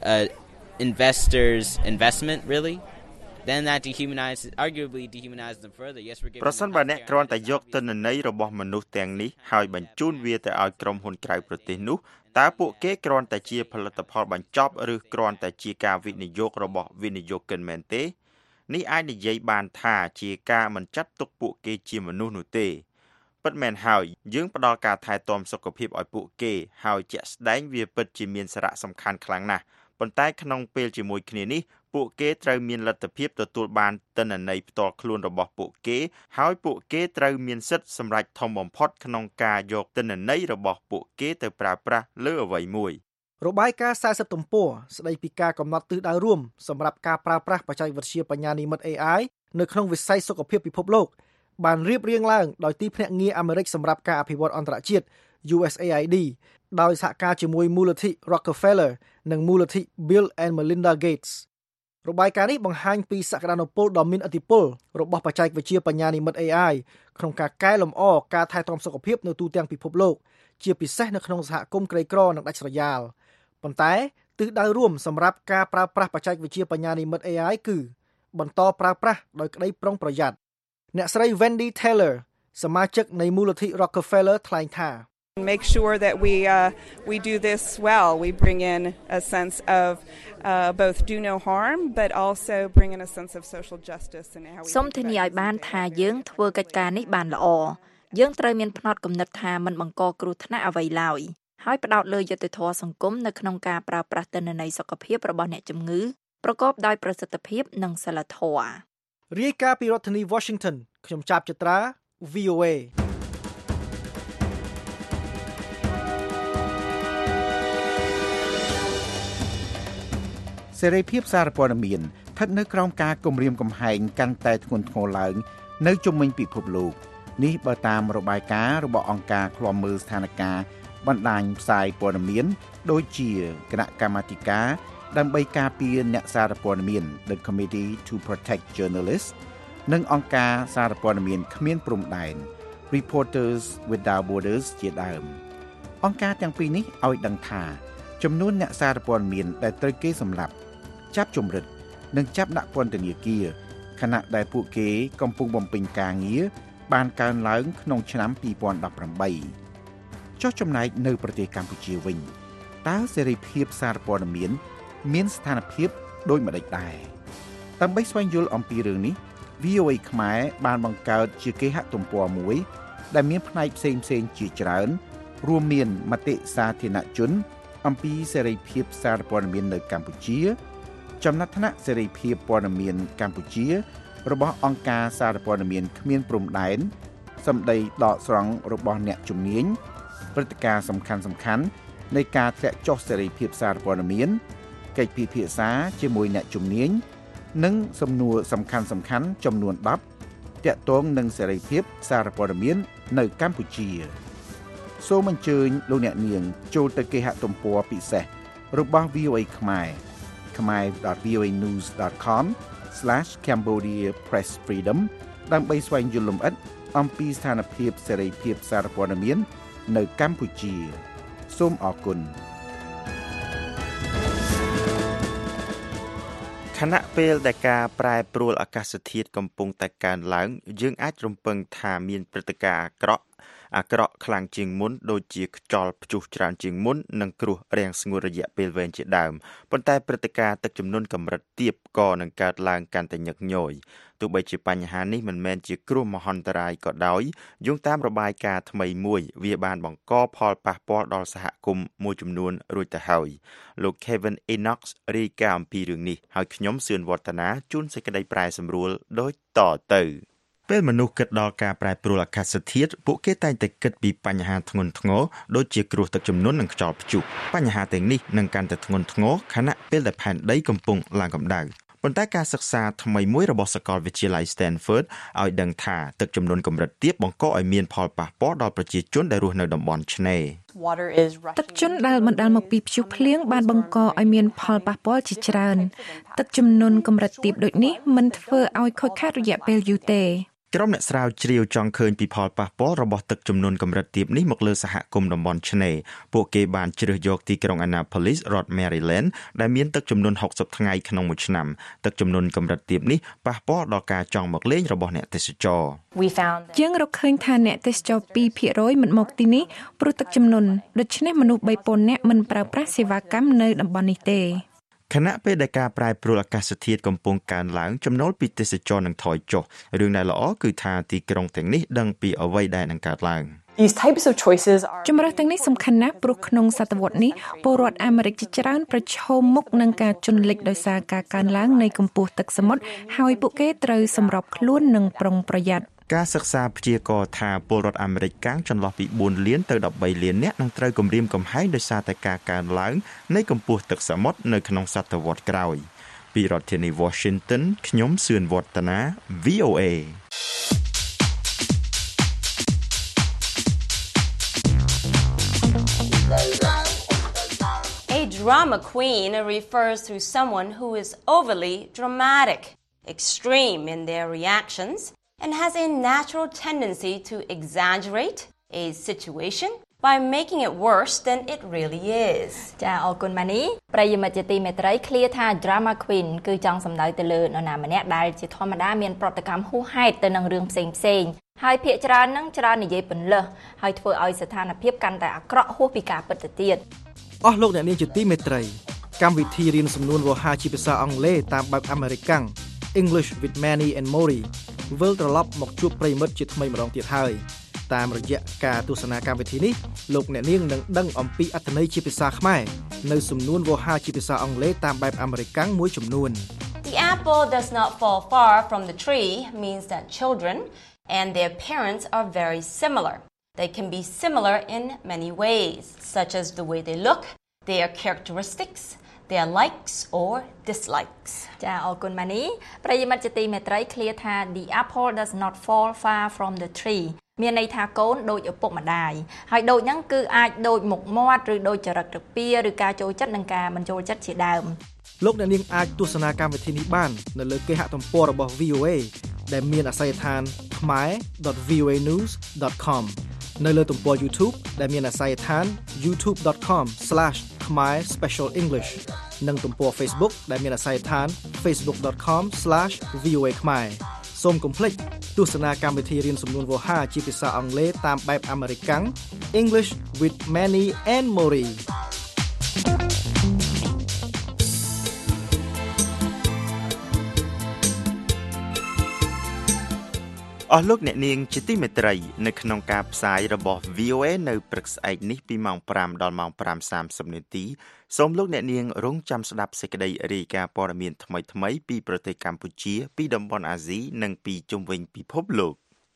investor's investment, really? Then that arguably dehumanizes them further. Yes, we're giving ប្រសិនបើអ្នកគ្រាន់តែយកទិន្នន័យរបស់មនុស្សទាំងនេះហើយបញ្ជូនវាទៅឲ្យក្រុមហ៊ុនក្រៅប្រទេសនោះតើពួកគេគ្រាន់តែជាផលិតផលបញ្ចប់ឬគ្រាន់តែជាការវិនិយោគរបស់វិនិយោគិនមែនទេនេះអាចនិយាយបានថាជាការមិនចាត់ទុកពួកគេជាមនុស្សនោះទេពិតមែនហើយយើងផ្ដល់ការថែទាំសុខភាពឲ្យពួកគេហើយជាក់ស្ដែងវាពិតជាមានសារៈសំខាន់ខ្លាំងណាស់ប៉ុន្តែក្នុងពេលជាមួយគ្នានេះពួកគេត្រូវមានលទ្ធភាពទទួលបានទិន្នន័យផ្ទាល់ខ្លួនរបស់ពួកគេហើយពួកគេត្រូវមានសិទ្ធិសម្រេចធំបំផុតក្នុងការយកទិន្នន័យរបស់ពួកគេទៅប្រើប្រាស់លើអ្វីមួយរបាយការណ៍40ទំព័រស្ដីពីការកំណត់ទិសដៅរួមសម្រាប់ការប្រើប្រាស់បច្ចេកវិទ្យាបញ្ញានិម្មិត AI នៅក្នុងវិស័យសុខភាពពិភពលោកបានរៀបរៀងឡើងដោយទីភ្នាក់ងារអាមេរិកសម្រាប់ការអភិវឌ្ឍអន្តរជាតិ USAID ដោយសហការជាមួយមូលនិធិ Rockefeller និងមូលនិធិ Bill and Melinda Gates របាយការណ៍នេះបង្ហាញពីសក្តានុពលដ៏មានឥទ្ធិពលរបស់បច្ចេកវិទ្យាបញ្ញានិម្មិត AI ក្នុងការកែលម្អការថែទាំសុខភាពនៅទូទាំងពិភពលោកជាពិសេសនៅក្នុងសហគមន៍ក្រីក្រនិងដាច់ស្រយាលប៉ុន្តែទិសដៅរួមសម្រាប់ការប្រើប្រាស់បច្ចេកវិទ្យាបញ្ញានិម្មិត AI គឺបន្តប្រើប្រាស់ដោយក្តីប្រុងប្រយ័ត្នអ្នកស្រី Wendy Taylor សមាជិកនៃមូលនិធិ Rockefeller ថ្លែងថា Make sure that we do this well. We bring in a sense of both do no harm, but also bring in a sense of social justice and how we. សូមធានាឲ្យបានថាយើងធ្វើកិច្ចការនេះបានល្អយើងត្រូវមានផ្នត់គំនិតថាមិនបង្កគ្រោះថ្នាក់អ្វីឡើយហើយផ្ដោតលើយុត្តិធម៌សង្គមនៅក្នុងការប្រើប្រាស់ទិន្នន័យសុខភាពរបស់អ្នកជំងឺប្រកបដោយប្រសិទ្ធភាពនិងសីលធម៌រាយការណ៍ពីរដ្ឋធានី Washington ខ្ញុំចាប់ចត្រា VOA សេរីភាពសារព័ត៌មានស្ថិតនៅក្រោមការគំរាមកំហែងកាន់តែធ្ងន់ធ្ងរឡើងនៅជុំវិញពិភពលោកនេះបើតាមរបាយការណ៍របស់អង្គការឃ្លាំមើលស្ថានភាពបណ្ដាញផ្សាយព័ត៌មានដូចជាគណៈកម្មាធិការដើម្បីការពារអ្នកសារព័ត៌មាន The Committee to Protect Journalists និងអង្គការសារព័ត៌មានគ្មានព្រំដែន Reporters Without Borders ជាដើមអង្គការទាំងពីរនេះឲ្យដឹងថាចំនួនអ្នកសារព័ត៌មានដែលត្រូវគេសម្លាប់ចាប់ជំរិតនិងចាប់ដាក់ពន្ធនាគារខណៈដែលពួកគេកំពុងបំពេញការងារបានកើនឡើងក្នុងឆ្នាំ2018ចុះចំណែកនៅប្រទេសកម្ពុជាវិញតើសេរីភាពសារព័ត៌មានស្ថានភាពដូចម្តេចដែរដើម្បីស្វែងយល់អំពីរឿងនេះ VOA ខ្មែរបានបង្កើតជាគេហទំព័រមួយដែលមានផ្នែកផ្សេងៗជាច្រើនរួមមានមតិសាធារណជនអំពីសេរីភាពសារព័ត៌មាននៅកម្ពុជាចំណាត់ថ្នាក់សេរីភាពព័ត៌មានកម្ពុជារបស់អង្គការសារព័ត៌មានគ្មានព្រំដែនសម្ដីដកស្រង់របស់អ្នកជំនាញព្រឹត្តិការណ៍សំខាន់ៗនៃការធ្លាក់ចុះសេរីភាពសារព័ត៌មានកិច្ចពិភាក្សាជាមួយអ្នកជំនាញនិងសំណួរសំខាន់ៗចំនួន10ទាក់ទងនឹងសេរីភាពសារព័ត៌មាននៅកម្ពុជាសូមអញ្ជើញលោកអ្នកនាងចូលទៅគេហទំព័រពិសេសរបស់ VOA ខ្មែរ khmer.voanews.com/Cambodia Press Freedom ដើម្បីស្វែងយល់លម្អិតអំពីស្ថានភាពសេរីភាពសារព័ត៌មាននៅកម្ពុជាសូមអរគុណខណៈពេលដែលការប្រែប្រួលអាកាសធាតុកំពុងតែកើនឡើងយើងអាចរំពឹងថាមានព្រឹត្តិការណ៍អាក្រក់ខ្លាំងជាងមុនដូចជាខ្យល់ព្យុះច្រើនជាងមុននិងគ្រោះរាំងស្ងួតរយៈពេលវែងជាដើមប៉ុន្តែព្រឹត្តិការណ៍ទឹកជំនន់កម្រិតទាបក៏នឹងកើតឡើងកាន់តែញឹកញយទោះបីជាបញ្ហានេះមិនមែនជាគ្រោះមហន្តរាយក៏ដោយយោងតាមរបាយការណ៍ថ្មីមួយវាបានបង្កផលប៉ះពាល់ដល់សហគមន៍មួយចំនួនរួចទៅហើយលោក Kevin Enoch រាយការណ៍អំពីរឿងនេះហើយខ្ញុំសឿនវឌ្ឍនាជូនសេចក្តីប្រែសម្រួលដូចតទៅពេលមនុស្សគិតដល់ការប្រែប្រួលអាកាសធាតុពួកគេតែងតែគិតពីបញ្ហាធ្ងន់ធ្ងរដូចជាគ្រោះទឹកជំនន់និងខ្យល់ព្យុះបញ្ហាទាំងនេះនឹងកាន់តែធ្ងន់ធ្ងរខណៈពេលដែលផែនដីកំពុងឡើងកម្ដៅប៉ុន្តែការសិក្សាថ្មីមួយរបស់សាកលវិទ្យាល័យ Stanford ឲ្យដឹងថាទឹកជំនន់កម្រិតទាបបង្កឲ្យមានផលប៉ះពាល់ដល់ប្រជាជនដែលរស់នៅតំបន់ឆ្នេរទឹកជន់ដែលបណ្ដាលមកពីព្យុះភ្លៀងបានបង្កឲ្យមានផលប៉ះពាល់ជាច្រើនទឹកជំនន់កម្រិតទាបដូចនេះមិនធ្វើឲ្យខូចខាតរយៈពេលយូរទេក្រុមអ្នកស្រាវជ្រាវចង់ឃើញពីផលប៉ះពាល់របស់ទឹកជំនន់កម្រិតទាបនេះមកលើសហគមន៍តំបន់ឆ្នេរពួកគេបានជ្រើសយកទីក្រុង Annapolis រដ្ឋ Maryland ដែលមានទឹកជំនន់60ថ្ងៃក្នុងមួយឆ្នាំទឹកជំនន់កម្រិតទាបនេះប៉ះពាល់ដល់ការចង់មកលេងរបស់អ្នកទេសចរយើងរកឃើញថាអ្នកទេសចរ 2% មិនមកទីនេះព្រោះទឹកជំនន់ដូច្នេះមនុស្ស 3,000 នាក់មិនប្រើប្រាស់សេវាកម្មនៅតំបន់នេះទេខណៈពេលដែលការប្រែប្រួលអាកាសធាតុកំពុងកើនឡើងចំណូលពីទេសចរនឹងថយចុះរឿងដែលល្អគឺថាទីក្រុងទាំងនេះដឹងពីអ្វីដែលនឹងកើតឡើងជំរើសទាំងនេះសំខាន់ណាស់ព្រោះក្នុងសតវត្សនេះពលរដ្ឋអាមេរិកជាច្រើនប្រឈមមុខនឹងការជន់លិចដោយសារការកើនឡើងនៃកម្ពស់ទឹកសមុទ្រហើយពួកគេត្រូវសម្របខ្លួននិងប្រុងប្រយ័ត្នការសិក្សាព្យាករណ៍ថាពលរដ្ឋអាមេរិកកាំងចន្លោះពី4លានទៅ13លាននាក់នឹងត្រូវគំរាមកំហែងដោយសារតែការកើនឡើងនៃកម្ពស់ទឹកសមុទ្រនៅក្នុងសតវត្សក្រោយពីរដ្ឋធានី Washington ខ្ញុំសឿនវឌ្ឍនា VOA A drama queen refers to someone who is overly dramatic, extreme in their reactions, and has a natural tendency to exaggerate a situation by making it worse than it really is. ចាអរគុណម៉ានីប្រិយមិត្តជាទីមេត្រីឃ្លាថា drama queen គឺចង់សំដៅទៅលើនរណាម្នាក់ដែលជាធម្មតាមានប្រតិកម្មហួសហេតុទៅនឹងរឿងផ្សេងហើយភាគច្រើននឹងច្រើននិយាយពន្លើសហើយធ្វើឲ្យស្ថានភាពកាន់តែអាក្រក់ហួសពីការពិតទៅទៀតអស់លោកអ្នកនាងជាទីមេត្រីកម្មវិធីរៀនសំនួនវោហាជាភាសាអង់គ្លេសតាមបែបអាមេរិកាំង English with Manny and Mori វិលត្រឡប់មកជួបប្រិយមិត្តជាថ្មីម្ដងទៀតហើយតាមរយៈការទស្សនាកម្មវិធីនេះលោកអ្នកនាងនឹងដឹងអំពីអត្ថន័យជាភាសាខ្មែរនៅសំនួនវោហាជាភាសាអង់គ្លេសតាមបែបអាមេរិកាំងមួយចំនួន The apple does not fall far from the tree means that children and their parents are very similar. They can be similar in many ways, such as the way they look, their characteristics, their likes or dislikes. ចាអរគុណម៉ានីប្រិយមិត្តជាទីមេត្រីឃ្លាថា The apple does not fall far from the tree មានន័យថាកូនដូចឪពុកម្ដាយហើយដូចហ្នឹងគឺអាចដូចមុខមាត់ឬដូចចរិតរបៀបឬការចូលចិត្តនិងការមិនចូលចិត្តជាដើមលោកអ្នកនាងអាចទស្សនាកម្មវិធីនេះបាននៅលើគេហទំព័ររបស់ VOA ដែលមានអាសយដ្ឋាន khmer.voanews.com នៅលើទំព័រ YouTube ដែលមានអាសយដ្ឋាន youtube.com/khmer specialenglish និងទំព័រ Facebook ដែលមានអាសយដ្ឋាន facebook.com/voa khmer សូមកុំភ្លេចទស្សនាកម្មវិធីរៀនសំនួនវោហាជាភាសាអង់គ្លេសតាមបែបអាមេរិកាំង English with Manny and Mori អស់លោកអ្នកនាងជាទីមេត្រីនៅក្នុងការផ្សាយរបស់ VOA នៅព្រឹកស្អែកនេះពីម៉ោង5ដល់ម៉ោង 5:30 នាទីសូមលោកអ្នកនាងរងចាំស្ដាប់សេចក្តីរាយការណ៍ព័ត៌មានថ្មីៗពីប្រទេសកម្ពុជាពីតំបន់អាស៊ីនិងពីជុំវិញពិភពលោក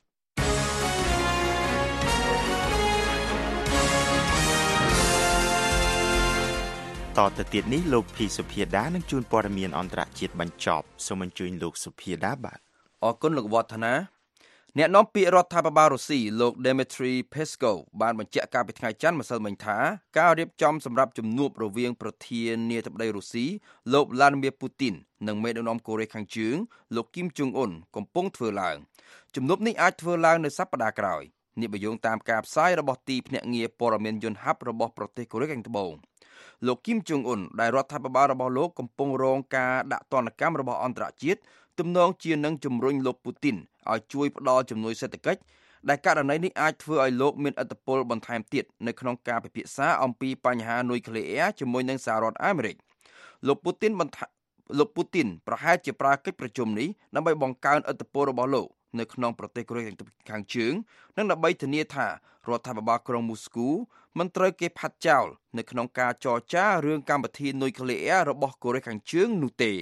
តទៅទៀតនេះលោកភីសុភាដានឹងជួនព័ត៌មានអន្តរជាតិបញ្ចប់សូមអញ្ជើញលោកសុភាដាបាទអរគុណលោកវឌ្ឍនាអ្នកនាំពាក្យរដ្ឋាភិបាលរុស្ស៊ីលោក Dmitry Peskov បានបញ្ជាក់កាលពីថ្ងៃច័ន្ទម្សិលមិញថាការរៀបចំសម្រាប់ជំនួបរវាងប្រធានាធិបតីរុស្ស៊ីលោក Vladimir Putin និងមេដឹកនាំកូរ៉េខាងជើងលោក Kim Jong Un កំពុងធ្វើឡើងជំនួបនេះអាចធ្វើឡើងនៅសប្តាហ៍ក្រោយនេះបើយោងតាមការផ្សាយរបស់ទីភ្នាក់ងារព័ត៌មានយន្តហ័ព្ទរបស់ប្រទេសកូរ៉េខាងត្បូងលោក Kim Jong Un ដែលរដ្ឋាភិបាលរបស់លោកកំពុងរងការដាក់ទណ្ឌកម្មរបស់អន្តរជាតិទំនងជានឹងជំរុញលោក Putin ឲ្យជួយផ្ដល់ជំនួយសេដ្ឋកិច្ចដែលករណីនេះអាចធ្វើឲ្យលោកមានឥទ្ធិពលបន្ថែមទៀតនៅក្នុងការពិភាក្សាអំពីបញ្ហានុយក្លេអ៊ែរជាមួយនឹងសហរដ្ឋអាមេរិកលោក Putin ប្រហែលជាប្រើកិច្ចប្រជុំនេះដើម្បីបង្កើនឥទ្ធិពលរបស់លោកនៅក្នុងប្រទេសកូរ៉េខាងជើងនិងដើម្បីធានាថារដ្ឋាភិបាលក្រុងមូស្គូមិនត្រូវគេផាត់ចោលនៅក្នុងការចរចារឿងកម្មវិធីនុយក្លេអ៊ែររបស់កូរ៉េខាងជើងនោះទេ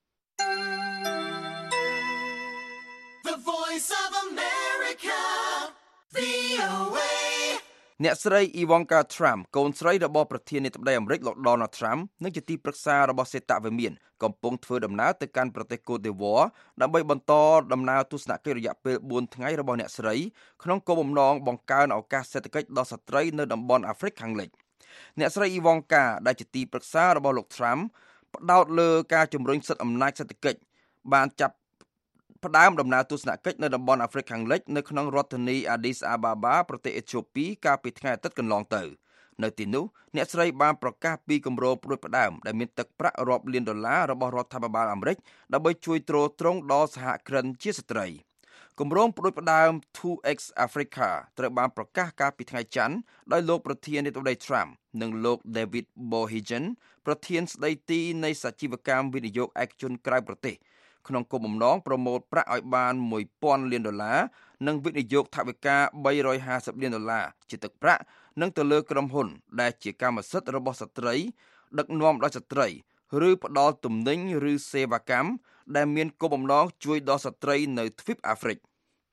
អ្នកស្រី Ivanka Trump កូនស្រីរបស់ប្រធានាធិបតីអាមេរិកលោក Donald Trump និងជាទីប្រឹក្សារបស់សេតវិមានកំពុងធ្វើដំណើរទៅកាន់ប្រទេសកូតឌីវ៉ាដើម្បីបន្តដំណើរទស្សនកិច្ចរយៈពេល4ថ្ងៃរបស់អ្នកស្រីក្នុងគោលបំណងបង្កើនឱកាសសេដ្ឋកិច្ចដល់ស្ត្រីនៅតំបន់អាហ្វ្រិកខាងលិចអ្នកស្រី Ivanka ដែលជាទីប្រឹក្សារបស់លោក Trump ផ្ដោតលើការជំរុញសិទ្ធិអំណាចសេដ្ឋកិច្ចបានចាប់ផ្ដើមដំណើរទស្សនកិច្ចនៅតំបន់អាហ្វ្រិកខាងលិចនៅក្នុងរដ្ឋធានី Addis Ababa ប្រទេសអេត្យូពីកាលពីថ្ងៃអាទិត្យកន្លងទៅនៅទីនោះអ្នកស្រីបានប្រកាសពីគម្រោងផ្ដួចផ្ដើមដែលមានទឹកប្រាក់រាប់លានដុល្លាររបស់រដ្ឋាភិបាលអាមេរិកដើម្បីជួយទ្រទ្រង់ដល់សហគ្រិនជាស្ត្រីគម្រោងផ្ដួចផ្ដើម 2X Africa ត្រូវបានប្រកាសកាលពីថ្ងៃច័ន្ទដោយលោកប្រធានាធិបតី Trump និងលោក David Bohigian ប្រធានស្ដីទីនៃសជីវកម្មវិនិយោគឯកជនក្រៅប្រទេសក្នុងគោលបំណងប្រមូលប្រាក់ឲ្យបាន$1000 លាននិងវិនិយោគថវិកា$350 លានជាទឹកប្រាក់និងទៅលើក្រុមហ៊ុនដែលជាកម្មសិទ្ធិរបស់ស្ត្រីដឹកនាំដោយស្ត្រីឬផ្ដល់ទំនិញឬសេវាកម្មដែលមានគោលបំណងជួយដល់ស្ត្រីនៅទ្វីបអាហ្វ្រិក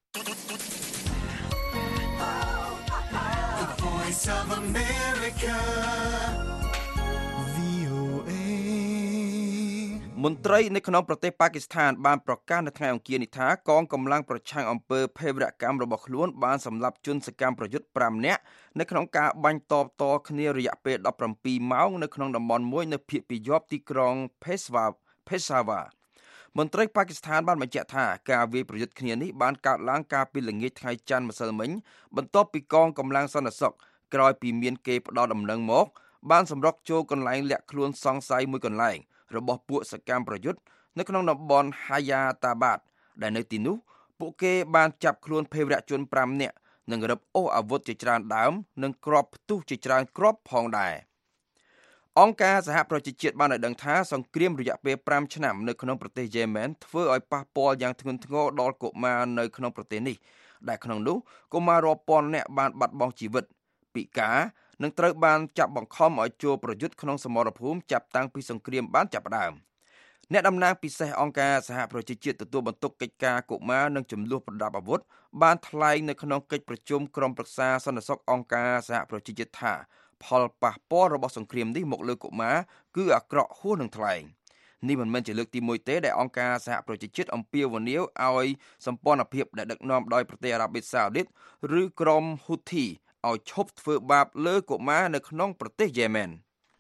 មន្ត្រីនៅក្នុងប្រទេសប៉ាគីស្ថានបានប្រកាសនៅថ្ងៃអង្គារនេះថាកងកម្លាំងប្រឆាំងអំពើភេរវកម្មរបស់ខ្លួនបានសម្លាប់ជនសកម្មប្រយុទ្ធ5នាក់នៅក្នុងការបាញ់តបតគ្នារយៈពេល17ម៉ោងនៅក្នុងតំបន់មួយនៅភាគពាយ័ព្យទីក្រុង Peshawar មន្ត្រីប៉ាគីស្ថានបានបញ្ជាក់ថាការវាយប្រយុទ្ធគ្នានេះបានកើតឡើងកាលពីល្ងាចថ្ងៃច័ន្ទម្សិលមិញបន្ទាប់ពីកងកម្លាំងសន្តិសុខក្រោយពីមានគេផ្ដល់ដំណឹងមកបានសម្រុកចូលកន្លែងលាក់ខ្លួនសង្ស័យមួយកន្លែងរបស់ពួកសកម្មប្រយុទ្ធនៅក្នុងតំបន់ Hayathabad ដែលនៅទីនោះពួកគេបានចាប់ខ្លួនភេរវជន5នាក់និងរឹបអូសអាវុធជាច្រើនដើមនិងគ្រាប់ផ្ទុះជាច្រើនគ្រាប់ផងដែរអង្គការសហប្រជាជាតិបានឲ្យដឹងថាសង្គ្រាមរយៈពេល5ឆ្នាំនៅក្នុងប្រទេសយេម៉ែនធ្វើឲ្យប៉ះពាល់យ៉ាងធ្ងន់ធ្ងរដល់កុមារនៅក្នុងប្រទេសនេះដែលក្នុងនោះកុមាររាប់ពាន់នាក់បានបាត់បង់ជីវិតពិការនឹងត្រូវបានចាប់បង្ខំឲ្យចូលប្រយុទ្ធក្នុងសមរភូមិចាប់តាំងពីសង្គ្រាមបានចាប់ផ្ដើមអ្នកតំណាងពិសេសអង្គការសហប្រជាជាតិទទួលបន្ទុកកិច្ចការកុមារនិងចំនួនប្រដាប់អាវុធបានថ្លែងនៅក្នុងកិច្ចប្រជុំក្រុមប្រឹក្សាសន្តិសុខអង្គការសហប្រជាជាតិថាផលប៉ះពាល់របស់សង្គ្រាមនេះមកលើកុមារគឺអាក្រក់ហួសនឹងថ្លែងនេះមិនមែនជាលើកទី1ទេដែលអង្គការសហប្រជាជាតិអំពាវនាវឲ្យសម្ព័ន្ធភាពដែលដឹកនាំដោយប្រទេសអារ៉ាប៊ីសាអូឌីតឬក្រុមហ៊ូធីឲ្យឈប់ធ្វើបាបលើកុមារនៅក្នុងប្រទេសយេម៉ែន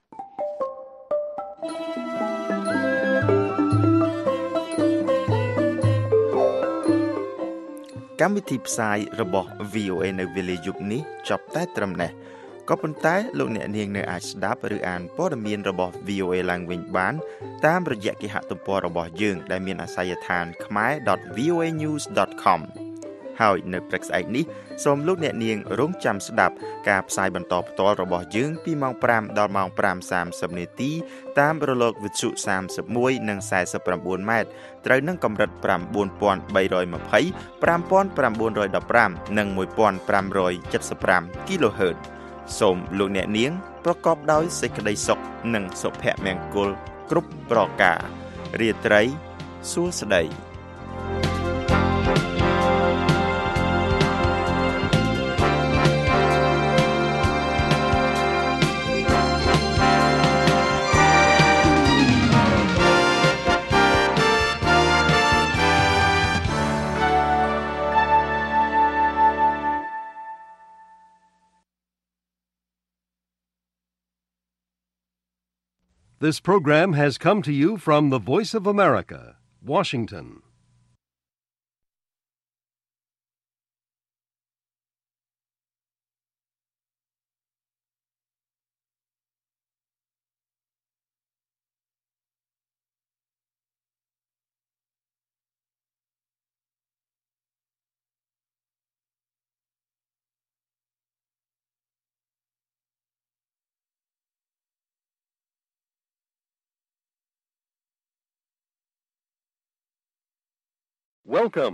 កម្មវិធីផ្សាយរបស់ VOA នៅវេលាយប់នេះចប់តែត្រឹមនេះក៏ប៉ុន្តែលោកអ្នកនាងនៅអាចស្ដាប់ឬអានព័ត៌មានរបស់ VOA ឡើងវិញបានតាមរយៈគេហទំព័ររបស់យើងដែលមានអាសយដ្ឋាន khmer.voanews.com ហើយនៅព្រឹកស្អែកនេះសូមលោកអ្នកនាងរងចាំស្ដាប់ការផ្សាយបន្តផ្ទាល់របស់យើងពីម៉ោង5ដល់ម៉ោង 5:30 នាទីតាមរលកវិទ្យុ31និង49ម៉ែត្រត្រូវនឹងកម្រិត 9320 5915 និង 1575 kHz សូមលោកអ្នកនាងប្រកបដោយសេចក្តីសុខនិងសុភមង្គលគ្រប់ប្រការរាត្រីសួស្តី This program has come to you from the Voice of America, Washington. Welcome